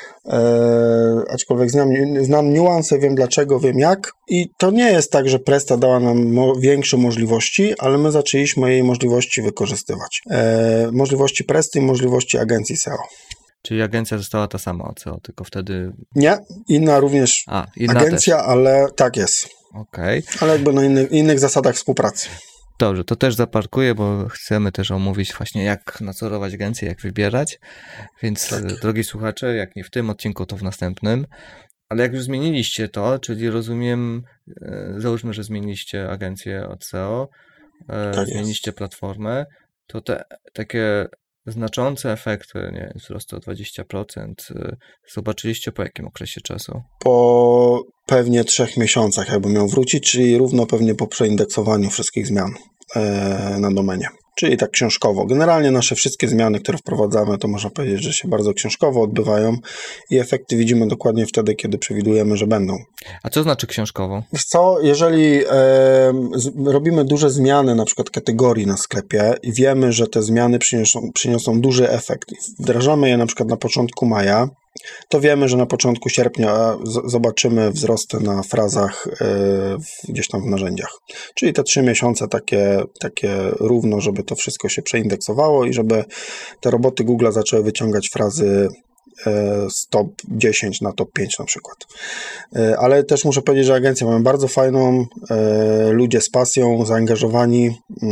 aczkolwiek znam niuanse, wiem dlaczego, wiem jak i to nie jest tak, że Presta dała nam większe możliwości, ale my zaczęliśmy jej możliwości wykorzystywać. Możliwości Presty i możliwości agencji SEO. Czyli agencja została ta sama od SEO, tylko wtedy... Nie, inna również inna agencja, też. ale tak jest. Okej. Ale jakby na innych zasadach współpracy. Dobrze, to też zaparkuję, bo chcemy też omówić właśnie jak nadzorować agencję, jak wybierać, więc drogi słuchacze, jak nie w tym odcinku, to w następnym. Ale jak już zmieniliście to, czyli rozumiem, załóżmy, że zmieniliście agencję od SEO, zmieniliście platformę, to te takie znaczące efekty, nie, wzrostu o 20%, zobaczyliście po jakim okresie czasu? Po pewnie 3 miesiącach jakby miał wrócić, czyli równo pewnie po przeindeksowaniu wszystkich zmian na domenie. Czyli tak książkowo. Generalnie nasze wszystkie zmiany, które wprowadzamy, to można powiedzieć, że się bardzo książkowo odbywają i efekty widzimy dokładnie wtedy, kiedy przewidujemy, że będą. A co znaczy książkowo? Wiesz co, jeżeli robimy duże zmiany, na przykład kategorii na sklepie i wiemy, że te zmiany przyniosą duży efekt, wdrażamy je na przykład na początku maja, to wiemy, że na początku sierpnia zobaczymy wzrosty na frazach gdzieś tam w narzędziach. Czyli te 3 miesiące takie równo, żeby to wszystko się przeindeksowało i żeby te roboty Google'a zaczęły wyciągać frazy z top 10 na top 5 na przykład. Ale też muszę powiedzieć, że agencję mamy bardzo fajną, ludzie z pasją, zaangażowani,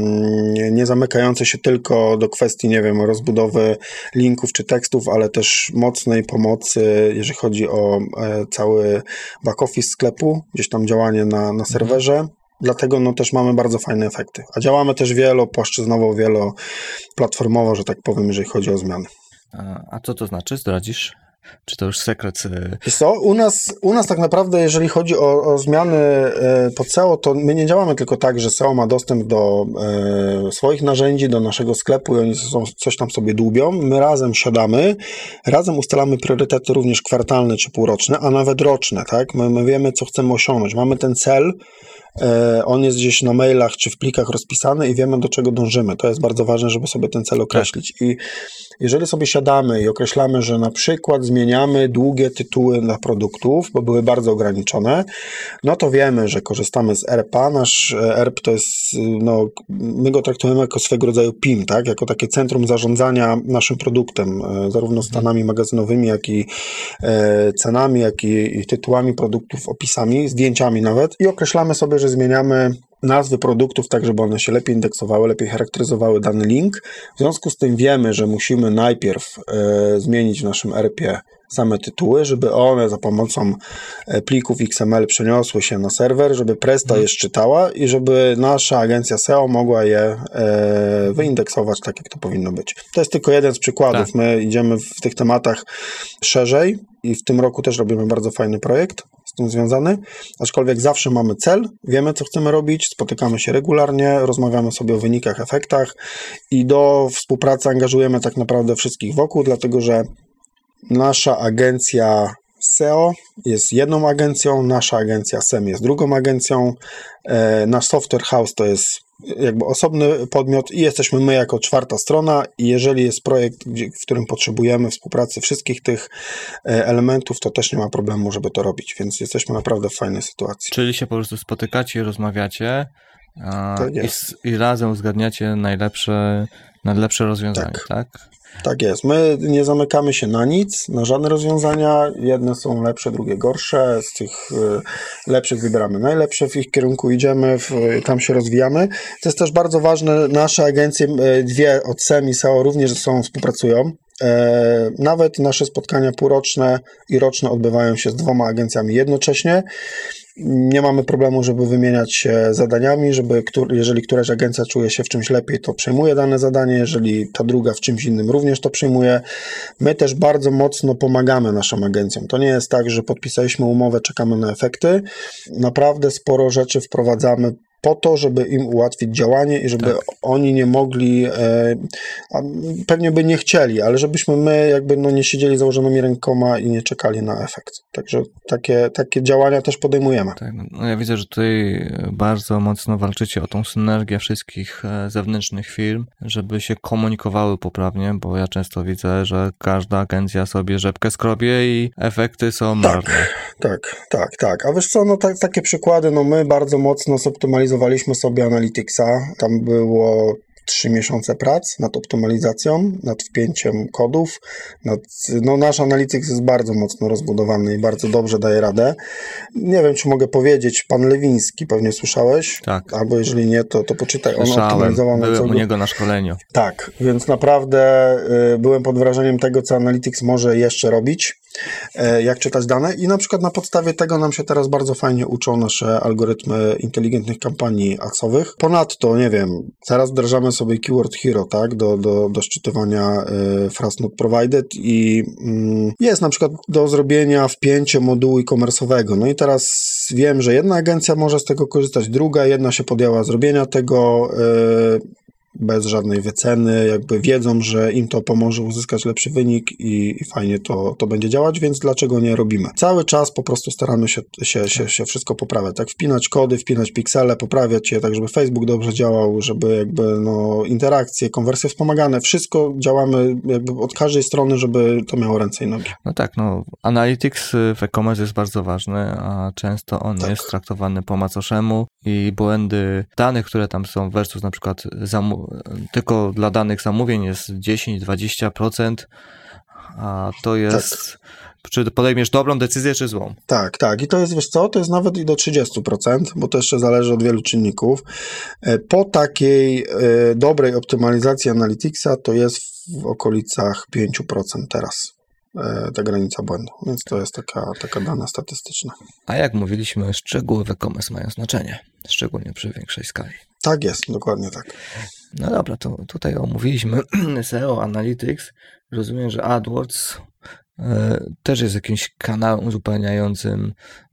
nie zamykający się tylko do kwestii, nie wiem, rozbudowy linków czy tekstów, ale też mocnej pomocy, jeżeli chodzi o cały back office sklepu, gdzieś tam działanie na serwerze. Dlatego też mamy bardzo fajne efekty. A działamy też wielopłaszczyznowo, wieloplatformowo, że tak powiem, jeżeli chodzi o zmiany. A co to znaczy? Zdradzisz? Czy to już sekret? Wiesz co, u nas tak naprawdę, jeżeli chodzi o zmiany pod SEO, to my nie działamy tylko tak, że SEO ma dostęp do swoich narzędzi, do naszego sklepu i oni coś tam sobie dłubią. My razem siadamy, razem ustalamy priorytety również kwartalne czy półroczne, a nawet roczne, tak? My wiemy, co chcemy osiągnąć. Mamy ten cel, on jest gdzieś na mailach czy w plikach rozpisany i wiemy, do czego dążymy. To jest bardzo ważne, żeby sobie ten cel określić. Tak. I jeżeli sobie siadamy i określamy, że na przykład zmieniamy długie tytuły dla produktów, bo były bardzo ograniczone, no to wiemy, że korzystamy z ERP-a. Nasz ERP to jest, my go traktujemy jako swego rodzaju PIM, tak? Jako takie centrum zarządzania naszym produktem, zarówno stanami magazynowymi, jak i cenami, jak i tytułami produktów, opisami, zdjęciami nawet i określamy sobie, że zmieniamy nazwy produktów tak, żeby one się lepiej indeksowały, lepiej charakteryzowały dany link. W związku z tym wiemy, że musimy najpierw zmienić w naszym ERP-ie same tytuły, żeby one za pomocą plików XML przeniosły się na serwer, żeby Presta je szczytała i żeby nasza agencja SEO mogła je wyindeksować tak, jak to powinno być. To jest tylko jeden z przykładów. Tak. My idziemy w tych tematach szerzej i w tym roku też robimy bardzo fajny projekt z tym związany, aczkolwiek zawsze mamy cel, wiemy, co chcemy robić, spotykamy się regularnie, rozmawiamy sobie o wynikach, efektach i do współpracy angażujemy tak naprawdę wszystkich wokół, dlatego że nasza agencja SEO jest jedną agencją, nasza agencja SEM jest drugą agencją, nasz Software House to jest jakby osobny podmiot i jesteśmy my jako czwarta strona i jeżeli jest projekt, w którym potrzebujemy współpracy wszystkich tych elementów, to też nie ma problemu, żeby to robić, więc jesteśmy naprawdę w fajnej sytuacji. Czyli się po prostu spotykacie i rozmawiacie Tak i razem uzgadniacie najlepsze rozwiązanie, tak? Tak jest. My nie zamykamy się na nic, na żadne rozwiązania. Jedne są lepsze, drugie gorsze. Z tych lepszych wybieramy najlepsze, w ich kierunku idziemy, tam się rozwijamy. To jest też bardzo ważne. Nasze agencje, dwie od SEM i SEO również ze sobą współpracują. Nawet nasze spotkania półroczne i roczne odbywają się z 2 agencjami jednocześnie. Nie mamy problemu, żeby wymieniać się zadaniami, jeżeli któraś agencja czuje się w czymś lepiej, to przejmuje dane zadanie, jeżeli ta druga w czymś innym również to przejmuje. My też bardzo mocno pomagamy naszym agencjom. To nie jest tak, że podpisaliśmy umowę, czekamy na efekty. Naprawdę sporo rzeczy wprowadzamy po to, żeby im ułatwić działanie i żeby oni nie mogli, pewnie by nie chcieli, ale żebyśmy my jakby nie siedzieli założonymi rękoma i nie czekali na efekt. Także takie działania też podejmujemy. Tak, no ja widzę, że tutaj bardzo mocno walczycie o tą synergię wszystkich zewnętrznych firm, żeby się komunikowały poprawnie, bo ja często widzę, że każda agencja sobie rzepkę skrobie i efekty są marne. Tak. A wiesz co, takie przykłady, my bardzo mocno zoptymalizowaliśmy sobie Analyticsa. Tam było 3 miesiące prac nad optymalizacją, nad wpięciem kodów. Nasz Analytics jest bardzo mocno rozbudowany i bardzo dobrze daje radę. Nie wiem, czy mogę powiedzieć, pan Lewiński, pewnie słyszałeś? Tak. Albo jeżeli nie, to poczytaj. Byłem u niego na szkoleniu. Tak, więc naprawdę byłem pod wrażeniem tego, co Analytics może jeszcze robić, jak czytać dane i na przykład na podstawie tego nam się teraz bardzo fajnie uczą nasze algorytmy inteligentnych kampanii adsowych. Ponadto, nie wiem, teraz wdrażamy sobie Keyword Hero, tak, do szczytywania fraz not provided i jest na przykład do zrobienia wpięcie modułu e-commerce'owego. I teraz wiem, że jedna agencja może z tego korzystać, druga, jedna się podjęła zrobienia tego bez żadnej wyceny, jakby wiedzą, że im to pomoże uzyskać lepszy wynik i fajnie to będzie działać, więc dlaczego nie robimy? Cały czas po prostu staramy się wszystko poprawiać, tak, wpinać kody, wpinać piksele, poprawiać je, tak żeby Facebook dobrze działał, żeby jakby interakcje, konwersje wspomagane, wszystko działamy jakby od każdej strony, żeby to miało ręce i nogi. No tak, Analytics w e-commerce jest bardzo ważny, a często on jest traktowany po macoszemu i błędy danych, które tam są versus na przykład tylko dla danych zamówień jest 10-20%, a to jest, czy podejmiesz dobrą decyzję, czy złą? Tak. I to jest, wiesz co, to jest nawet i do 30%, bo to jeszcze zależy od wielu czynników. Po takiej dobrej optymalizacji Analyticsa to jest w okolicach 5% teraz. Ta granica błędu, więc to jest taka dana statystyczna. A jak mówiliśmy, szczegóły w e-commerce mają znaczenie, szczególnie przy większej skali. Tak jest, dokładnie tak. No dobra, to tutaj omówiliśmy SEO, Analytics. Rozumiem, że AdWords też jest jakimś kanałem uzupełniającym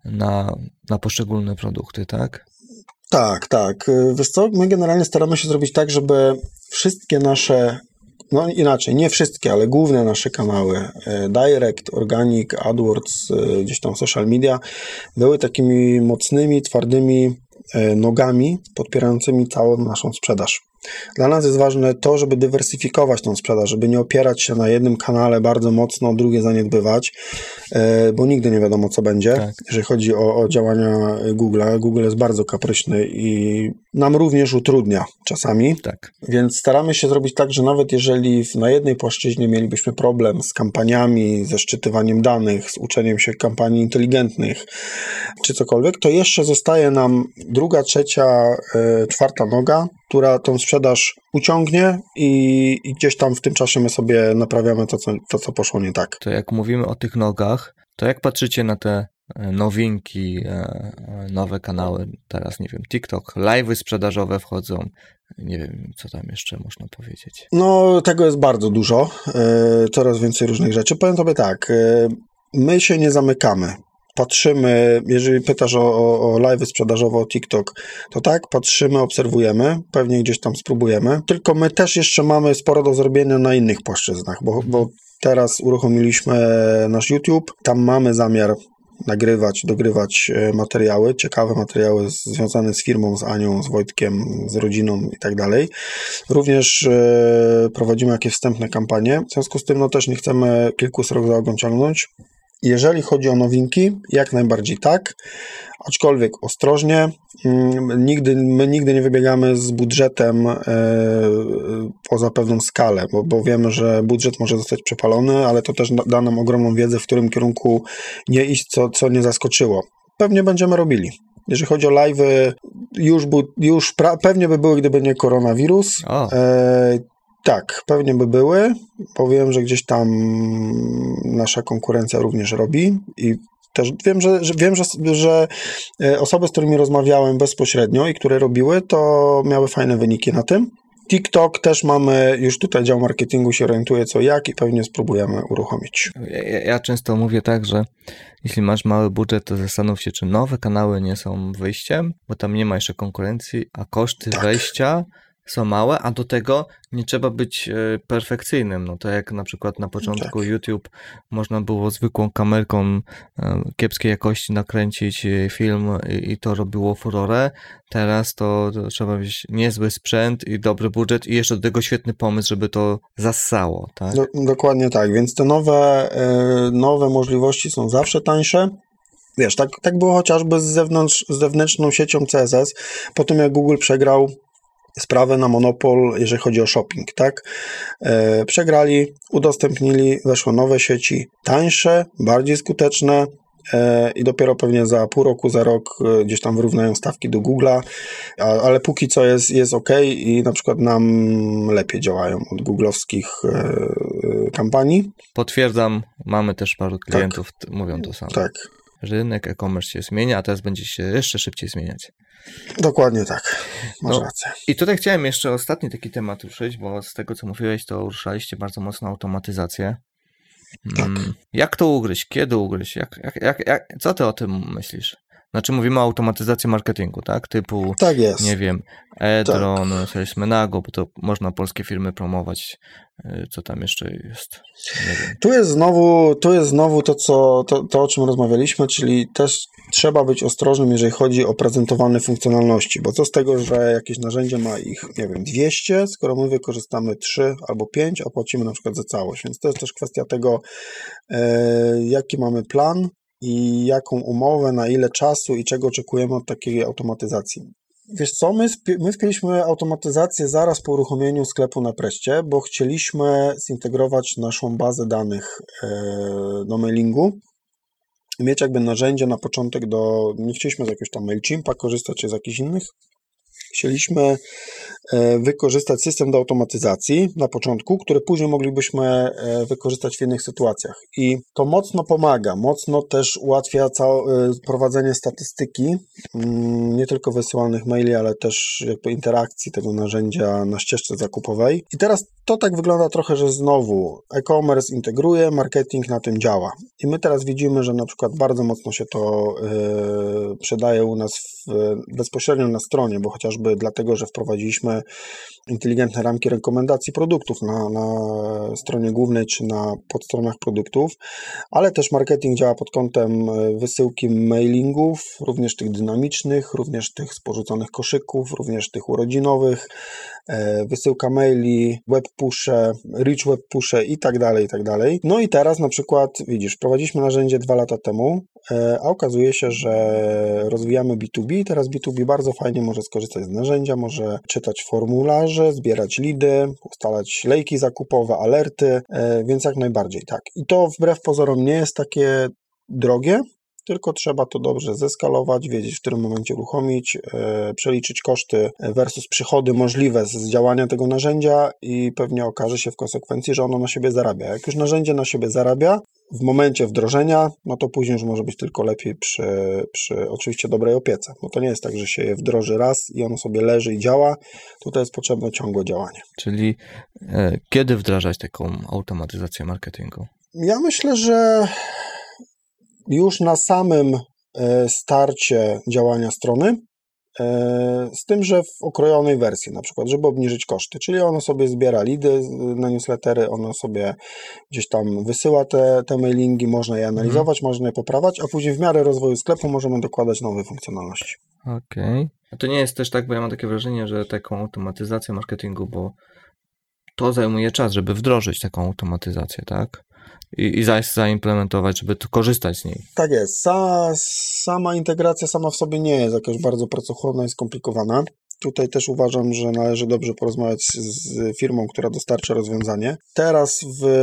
na poszczególne produkty, tak? Tak. Wiesz co, my generalnie staramy się zrobić tak, żeby wszystkie nasze, inaczej, nie wszystkie, ale główne nasze kanały, Direct, Organic, AdWords, gdzieś tam social media, były takimi mocnymi, twardymi nogami podpierającymi całą naszą sprzedaż. Dla nas jest ważne to, żeby dywersyfikować tą sprzedaż, żeby nie opierać się na jednym kanale bardzo mocno, drugie zaniedbywać, bo nigdy nie wiadomo, co będzie, jeżeli chodzi o działania Google'a. Google jest bardzo kapryśny i nam również utrudnia czasami, więc staramy się zrobić tak, że nawet jeżeli na jednej płaszczyźnie mielibyśmy problem z kampaniami, ze szczytywaniem danych, z uczeniem się kampanii inteligentnych, czy cokolwiek, to jeszcze zostaje nam druga, trzecia, czwarta noga, która tą sprzedaż uciągnie i gdzieś tam w tym czasie my sobie naprawiamy to, co poszło nie tak. To jak mówimy o tych nogach, to jak patrzycie na te nowinki, nowe kanały, teraz nie wiem, TikTok, live'y sprzedażowe wchodzą, nie wiem, co tam jeszcze można powiedzieć. Tego jest bardzo dużo, coraz więcej różnych rzeczy. Powiem tobie tak, my się nie zamykamy. Patrzymy, jeżeli pytasz o live'y sprzedażowe, o TikTok, to tak, patrzymy, obserwujemy, pewnie gdzieś tam spróbujemy, tylko my też jeszcze mamy sporo do zrobienia na innych płaszczyznach, bo Teraz uruchomiliśmy nasz YouTube. Tam mamy zamiar dogrywać materiały, ciekawe materiały związane z firmą, z Anią, z Wojtkiem, z rodziną i tak dalej. Również prowadzimy jakieś wstępne kampanie. W związku z tym też nie chcemy kilku srok za ogon ciągnąć. Jeżeli chodzi o nowinki, jak najbardziej tak, aczkolwiek ostrożnie. My nigdy nie wybiegamy z budżetem poza pewną skalę, bo wiemy, że budżet może zostać przepalony, ale to też da nam ogromną wiedzę, w którym kierunku nie iść, co nie zaskoczyło. Pewnie będziemy robili. Jeżeli chodzi o live'y, pewnie by były, gdyby nie koronawirus. Tak, pewnie by były. Powiem, że gdzieś tam nasza konkurencja również robi i też wiem, że osoby, z którymi rozmawiałem bezpośrednio i które robiły, to miały fajne wyniki na tym. TikTok też mamy, już tutaj dział marketingu się orientuje co jak i pewnie spróbujemy uruchomić. Ja często mówię tak, że jeśli masz mały budżet, to zastanów się, czy nowe kanały nie są wyjściem, bo tam nie ma jeszcze konkurencji, a koszty wejścia są małe, a do tego nie trzeba być perfekcyjnym. No to jak na przykład na początku YouTube można było zwykłą kamerką kiepskiej jakości nakręcić film i to robiło furorę. Teraz to trzeba mieć niezły sprzęt i dobry budżet i jeszcze do tego świetny pomysł, żeby to zassało. Tak? Dokładnie tak, więc te nowe możliwości są zawsze tańsze. Wiesz, tak było chociażby z zewnętrzną siecią CSS, po tym jak Google przegrał sprawę na monopol, jeżeli chodzi o shopping, tak? Przegrali, udostępnili, weszły nowe sieci, tańsze, bardziej skuteczne i dopiero pewnie za pół roku, za rok gdzieś tam wyrównają stawki do Google'a, ale póki co jest ok i na przykład nam lepiej działają od googlowskich kampanii. Potwierdzam, mamy też paru klientów, mówią to samo. Tak. Rynek e-commerce się zmienia, a teraz będzie się jeszcze szybciej zmieniać. Dokładnie tak, masz rację. I tutaj chciałem jeszcze ostatni taki temat ruszyć, bo z tego co mówiłeś, to ruszaliście bardzo mocno automatyzację. Tak. Jak to ugryźć? Kiedy ugryźć? Co ty o tym myślisz? Znaczy mówimy o automatyzacji marketingu, tak? Typu, tak jest. Nie wiem, Edron, Salesmenago, bo to można polskie firmy promować. Co tam jeszcze jest? Nie wiem. Tu jest znowu to, o czym rozmawialiśmy, czyli też trzeba być ostrożnym, jeżeli chodzi o prezentowane funkcjonalności, bo co z tego, że jakieś narzędzie ma ich, nie wiem, 200, skoro my wykorzystamy 3 albo 5, a płacimy na przykład za całość, więc to jest też kwestia tego, jaki mamy plan i jaką umowę, na ile czasu i czego oczekujemy od takiej automatyzacji. Wiesz co, my wpięliśmy automatyzację zaraz po uruchomieniu sklepu na Preście, bo chcieliśmy zintegrować naszą bazę danych do mailingu, mieć jakby narzędzie na początek nie chcieliśmy z jakiegoś tam MailChimpa korzystać, czy z jakichś innych. Chcieliśmy wykorzystać system do automatyzacji na początku, który później moglibyśmy wykorzystać w innych sytuacjach. I to mocno pomaga, mocno też ułatwia prowadzenie statystyki, nie tylko wysyłanych maili, ale też jakby interakcji tego narzędzia na ścieżce zakupowej. I teraz to tak wygląda trochę, że znowu e-commerce integruje, marketing na tym działa. I my teraz widzimy, że na przykład bardzo mocno się to przydaje u nas bezpośrednio na stronie, bo chociażby dlatego, że wprowadziliśmy inteligentne ramki rekomendacji produktów na stronie głównej czy na podstronach produktów, ale też marketing działa pod kątem wysyłki mailingów, również tych dynamicznych, również tych z porzuconych koszyków, również tych urodzinowych, wysyłka maili, web pusze, rich web pusze i tak dalej, i tak dalej. No i teraz na przykład, widzisz, wprowadziliśmy narzędzie 2 lata temu, a okazuje się, że rozwijamy B2B i teraz B2B bardzo fajnie może skorzystać z narzędzia, może czytać formularze, zbierać lidy, ustalać lejki zakupowe, alerty, więc jak najbardziej tak. I to wbrew pozorom nie jest takie drogie, tylko trzeba to dobrze zeskalować, wiedzieć, w którym momencie uruchomić, przeliczyć koszty versus przychody możliwe z działania tego narzędzia i pewnie okaże się w konsekwencji, że ono na siebie zarabia. Jak już narzędzie na siebie zarabia, w momencie wdrożenia, no to później już może być tylko lepiej przy oczywiście dobrej opiece. No to nie jest tak, że się je wdroży raz i ono sobie leży i działa. Tutaj jest potrzebne ciągłe działanie. Czyli kiedy wdrażać taką automatyzację marketingu? Ja myślę, że już na samym starcie działania strony, z tym, że w okrojonej wersji na przykład, żeby obniżyć koszty, czyli ono sobie zbiera lidy na newslettery, ono sobie gdzieś tam wysyła te mailingi, można je analizować, można je poprawiać, a później w miarę rozwoju sklepu możemy dokładać nowe funkcjonalności. Okej. A to nie jest też tak, bo ja mam takie wrażenie, że taką automatyzację marketingu, bo to zajmuje czas, żeby wdrożyć taką automatyzację, tak? I zaimplementować, żeby korzystać z niej. Tak jest. Sama integracja sama w sobie nie jest jakaś bardzo pracochłonna i skomplikowana. Tutaj też uważam, że należy dobrze porozmawiać z firmą, która dostarcza rozwiązanie. Teraz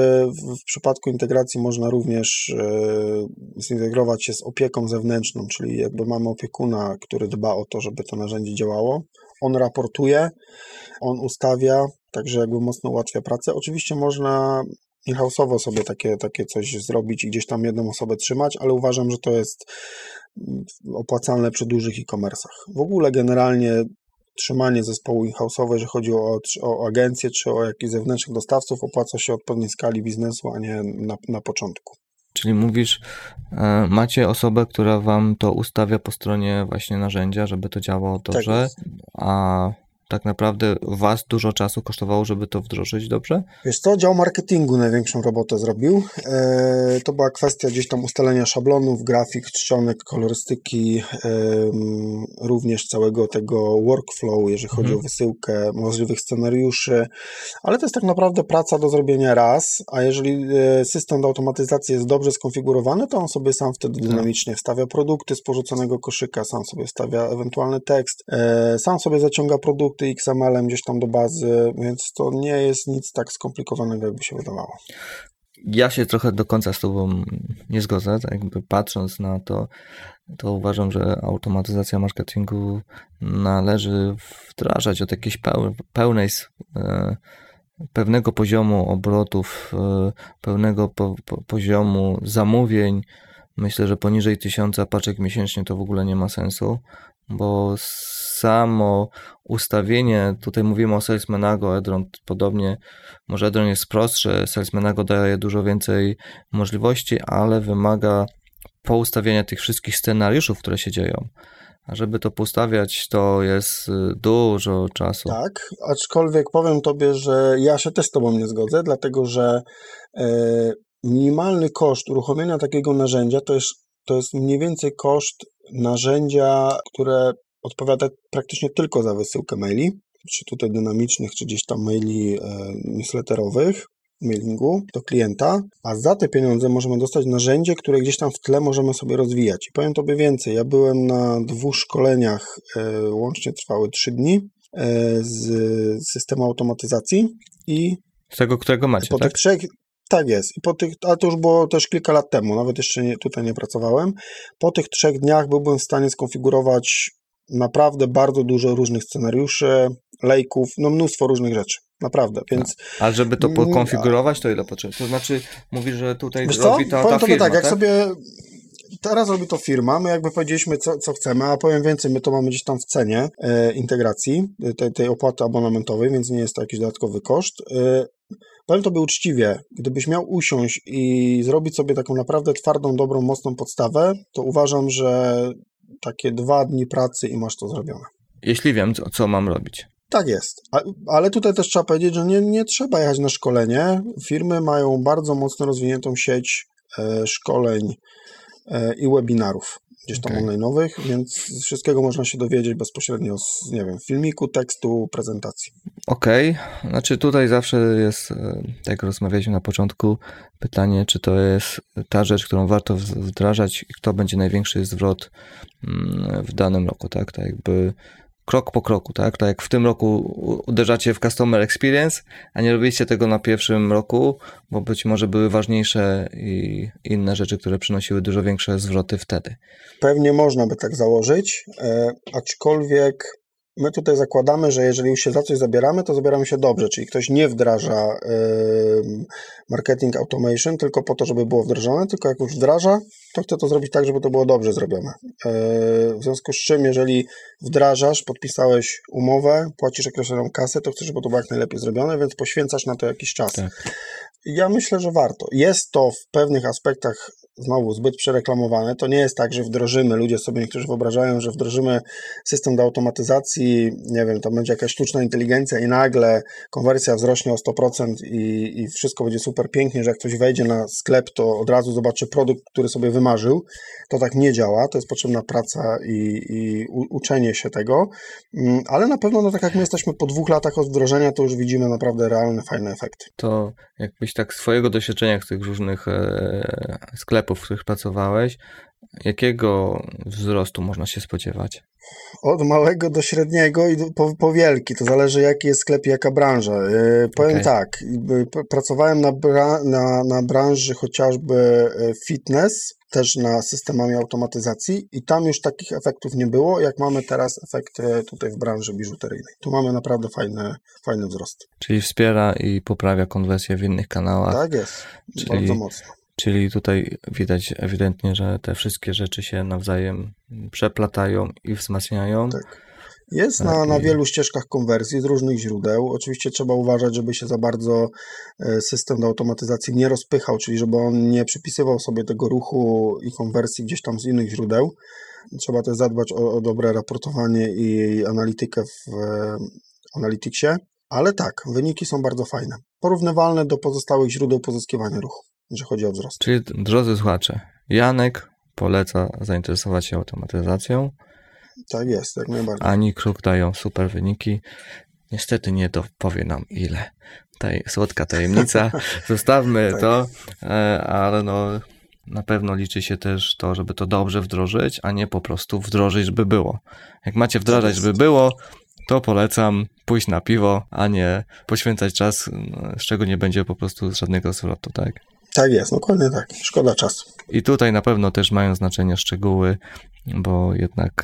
w przypadku integracji można również zintegrować się z opieką zewnętrzną, czyli jakby mamy opiekuna, który dba o to, żeby to narzędzie działało. On raportuje, on ustawia, także jakby mocno ułatwia pracę. Oczywiście można in-house'owo sobie takie coś zrobić i gdzieś tam jedną osobę trzymać, ale uważam, że to jest opłacalne przy dużych e-commerce'ach. W ogóle generalnie trzymanie zespołu in-house'owo, jeżeli chodzi o agencję czy o jakichś zewnętrznych dostawców, opłaca się od pewnej skali biznesu, a nie na początku. Czyli mówisz, macie osobę, która wam to ustawia po stronie właśnie narzędzia, żeby to działało dobrze, tak a tak naprawdę was dużo czasu kosztowało, żeby to wdrożyć dobrze? Wiesz co, dział marketingu największą robotę zrobił. To była kwestia gdzieś tam ustalenia szablonów, grafik, czcionek, kolorystyki, również całego tego workflow, jeżeli chodzi o wysyłkę możliwych scenariuszy, ale to jest tak naprawdę praca do zrobienia raz, a jeżeli system do automatyzacji jest dobrze skonfigurowany, to on sobie sam wtedy dynamicznie wstawia produkty z porzuconego koszyka, sam sobie wstawia ewentualny tekst, sam sobie zaciąga produkty XML-em gdzieś tam do bazy, więc to nie jest nic tak skomplikowanego, jakby się wydawało. Ja się trochę do końca z tobą nie zgodzę, tak jakby patrząc na to uważam, że automatyzacja marketingu należy wdrażać od jakiejś pewnego poziomu obrotów, pewnego poziomu zamówień. Myślę, że poniżej 1000 paczek miesięcznie to w ogóle nie ma sensu, bo samo ustawienie, tutaj mówimy o Salesmanago, Edron podobnie, może Edron jest prostszy, Salesmanago daje dużo więcej możliwości, ale wymaga poustawiania tych wszystkich scenariuszów, które się dzieją. A żeby to poustawiać, to jest dużo czasu. Tak, aczkolwiek powiem tobie, że ja się też z tobą nie zgodzę, dlatego że minimalny koszt uruchomienia takiego narzędzia to jest mniej więcej koszt narzędzia, które odpowiada praktycznie tylko za wysyłkę maili, czy tutaj dynamicznych, czy gdzieś tam maili newsletterowych, mailingu do klienta, a za te pieniądze możemy dostać narzędzie, które gdzieś tam w tle możemy sobie rozwijać. I powiem tobie więcej, ja byłem na 2 szkoleniach, łącznie trwały 3 dni z systemu automatyzacji i z tego, którego macie, po tak? tych 3, tak jest. Ale to już było też kilka lat temu, nawet jeszcze tutaj nie pracowałem. Po tych 3 dniach byłbym w stanie skonfigurować naprawdę bardzo dużo różnych scenariuszy, lejków, no mnóstwo różnych rzeczy. Naprawdę, więc... A żeby to pokonfigurować, to ile potrzeba? To znaczy, mówisz, że tutaj wiesz robi co? ta firma, tak? Jak sobie... Teraz robi to firma, my jakby powiedzieliśmy, co chcemy, a powiem więcej, my to mamy gdzieś tam w cenie integracji, tej opłaty abonamentowej, więc nie jest to jakiś dodatkowy koszt. Powiem tobie uczciwie, gdybyś miał usiąść i zrobić sobie taką naprawdę twardą, dobrą, mocną podstawę, to uważam, że takie 2 dni pracy i masz to zrobione. Jeśli wiem, co mam robić. Tak jest, ale tutaj też trzeba powiedzieć, że nie trzeba jechać na szkolenie. Firmy mają bardzo mocno rozwiniętą sieć szkoleń i webinarów gdzieś tam online'owych, więc z wszystkiego można się dowiedzieć bezpośrednio z, nie wiem, filmiku, tekstu, prezentacji. Okej. Znaczy tutaj zawsze jest, tak jak rozmawialiśmy na początku, pytanie, czy to jest ta rzecz, którą warto wdrażać i kto będzie największy zwrot w danym roku, tak? Tak jakby krok po kroku, tak? Tak jak w tym roku uderzacie w customer experience, a nie robiliście tego na pierwszym roku, bo być może były ważniejsze i inne rzeczy, które przynosiły dużo większe zwroty wtedy. Pewnie można by tak założyć, aczkolwiek my tutaj zakładamy, że jeżeli już się za coś zabieramy, to zabieramy się dobrze, czyli ktoś nie wdraża marketing automation tylko po to, żeby było wdrożone, tylko jak już wdraża, to chce to zrobić tak, żeby to było dobrze zrobione. W związku z czym, jeżeli wdrażasz, podpisałeś umowę, płacisz określoną kasę, to chcesz, żeby to było jak najlepiej zrobione, więc poświęcasz na to jakiś czas. Tak. Ja myślę, że warto. Jest to w pewnych aspektach znowu zbyt przereklamowane. To nie jest tak, że wdrożymy, ludzie sobie niektórzy wyobrażają, że wdrożymy system do automatyzacji, nie wiem, to będzie jakaś sztuczna inteligencja i nagle konwersja wzrośnie o 100% i wszystko będzie super pięknie, że jak ktoś wejdzie na sklep, to od razu zobaczy produkt, który sobie wymarzył. To tak nie działa, to jest potrzebna praca i uczenie się tego, ale na pewno, no tak jak my jesteśmy po 2 latach od wdrożenia, to już widzimy naprawdę realne, fajne efekty. To jakbyś tak swojego doświadczenia z tych różnych sklepów, w których pracowałeś, jakiego wzrostu można się spodziewać? Od małego do średniego i po wielki. To zależy, jaki jest sklep i jaka branża. Powiem tak, pracowałem na branży chociażby fitness, też na systemami automatyzacji i tam już takich efektów nie było, jak mamy teraz efekty tutaj w branży biżuteryjnej. Tu mamy naprawdę fajny wzrost. Czyli wspiera i poprawia konwersję w innych kanałach. Tak jest, bardzo mocno. Czyli tutaj widać ewidentnie, że te wszystkie rzeczy się nawzajem przeplatają i wzmacniają. Tak. Jest na wielu ścieżkach konwersji z różnych źródeł. Oczywiście trzeba uważać, żeby się za bardzo system do automatyzacji nie rozpychał, czyli żeby on nie przypisywał sobie tego ruchu i konwersji gdzieś tam z innych źródeł. Trzeba też zadbać o dobre raportowanie i analitykę w Analyticsie. Ale tak, wyniki są bardzo fajne. Porównywalne do pozostałych źródeł pozyskiwania ruchu, jeżeli chodzi o wzrost. Czyli, drodzy słuchacze, Janek poleca zainteresować się automatyzacją. Tak jest, jak najbardziej. Ani Kruk dają super wyniki. Niestety nie dopowie nam ile. Słodka tajemnica. Zostawmy tak. To, ale no na pewno liczy się też to, żeby to dobrze wdrożyć, a nie po prostu wdrożyć, żeby było. Jak macie wdrażać, żeby było, to polecam pójść na piwo, a nie poświęcać czas, z czego nie będzie po prostu żadnego zwrotu, tak? Tak jest, dokładnie tak. Szkoda czasu. I tutaj na pewno też mają znaczenie szczegóły, bo jednak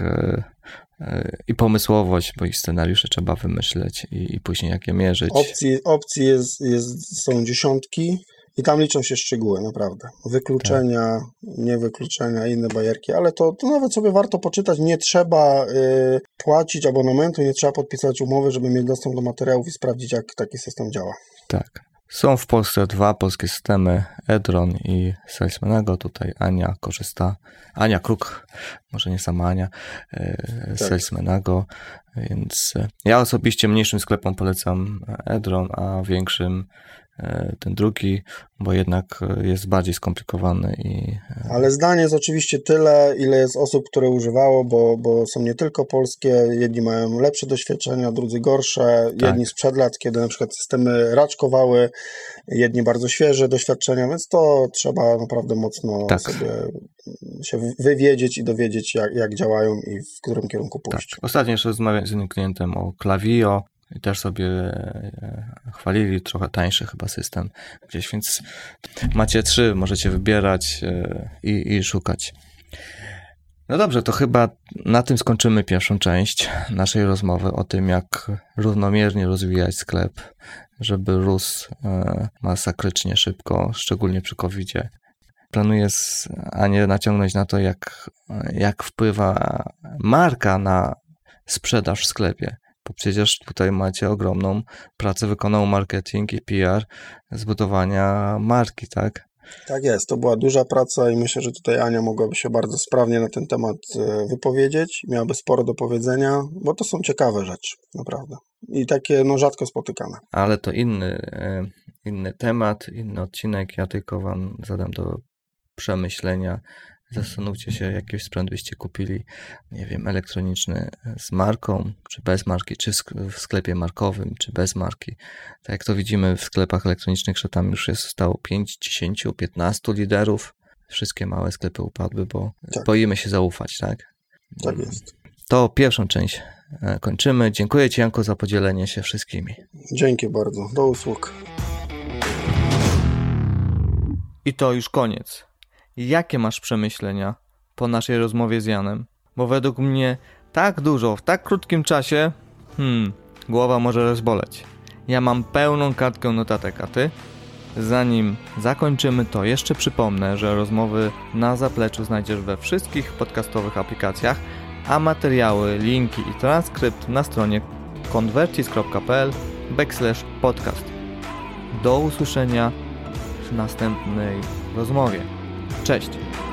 i pomysłowość, bo i scenariusze trzeba wymyśleć i później jak je mierzyć. Opcji są dziesiątki i tam liczą się szczegóły, naprawdę. Wykluczenia, niewykluczenia, inne bajerki, ale to nawet sobie warto poczytać. Nie trzeba płacić abonamentu, nie trzeba podpisać umowy, żeby mieć dostęp do materiałów i sprawdzić, jak taki system działa. Tak. Są w Polsce 2 polskie systemy, Edron i Salesmanego. Tutaj Ania korzysta. Ania Kruk, może nie sama Ania, z Salesmanego. Więc ja osobiście mniejszym sklepom polecam Edron, a większym ten drugi, bo jednak jest bardziej skomplikowany. Ale zdanie jest oczywiście tyle, ile jest osób, które używało, bo są nie tylko polskie, jedni mają lepsze doświadczenia, drudzy gorsze, jedni sprzed lat, kiedy na przykład systemy raczkowały, jedni bardzo świeże doświadczenia, więc to trzeba naprawdę mocno sobie się wywiedzieć i dowiedzieć, jak działają i w którym kierunku pójść. Tak. Ostatnio jeszcze rozmawiałem z jednym klientem o Klaviyo i też sobie chwalili trochę tańszy chyba system gdzieś, więc macie 3, możecie wybierać i szukać. No dobrze, to chyba na tym skończymy pierwszą część naszej rozmowy o tym, jak równomiernie rozwijać sklep, żeby rósł masakrycznie szybko, szczególnie przy COVID-zie. Planuję Anię naciągnąć na to, jak wpływa marka na sprzedaż w sklepie. Bo przecież tutaj macie ogromną pracę wykonaną marketing i PR zbudowania marki, tak? Tak jest, to była duża praca i myślę, że tutaj Ania mogłaby się bardzo sprawnie na ten temat wypowiedzieć. Miałaby sporo do powiedzenia, bo to są ciekawe rzeczy, naprawdę. I takie rzadko spotykane. Ale to inny temat, inny odcinek. Ja tylko wam zadam do przemyślenia. Zastanówcie się, jaki sprzęt byście kupili, nie wiem, elektroniczny z marką, czy bez marki, czy w sklepie markowym, czy bez marki. Tak jak to widzimy w sklepach elektronicznych, że tam już zostało 5, 10, 15 liderów. Wszystkie małe sklepy upadły, bo boimy się zaufać, tak? Tak jest. To pierwszą część kończymy. Dziękuję Ci, Janko, za podzielenie się wszystkimi. Dzięki bardzo. Do usług. I to już koniec. Jakie masz przemyślenia po naszej rozmowie z Janem? Bo według mnie tak dużo w tak krótkim czasie, głowa może rozboleć. Ja mam pełną kartkę notatek, a ty? Zanim zakończymy, to jeszcze przypomnę, że rozmowy na zapleczu znajdziesz we wszystkich podcastowych aplikacjach, a materiały, linki i transkrypt na stronie convertis.pl/podcast. Do usłyszenia w następnej rozmowie. Cześć!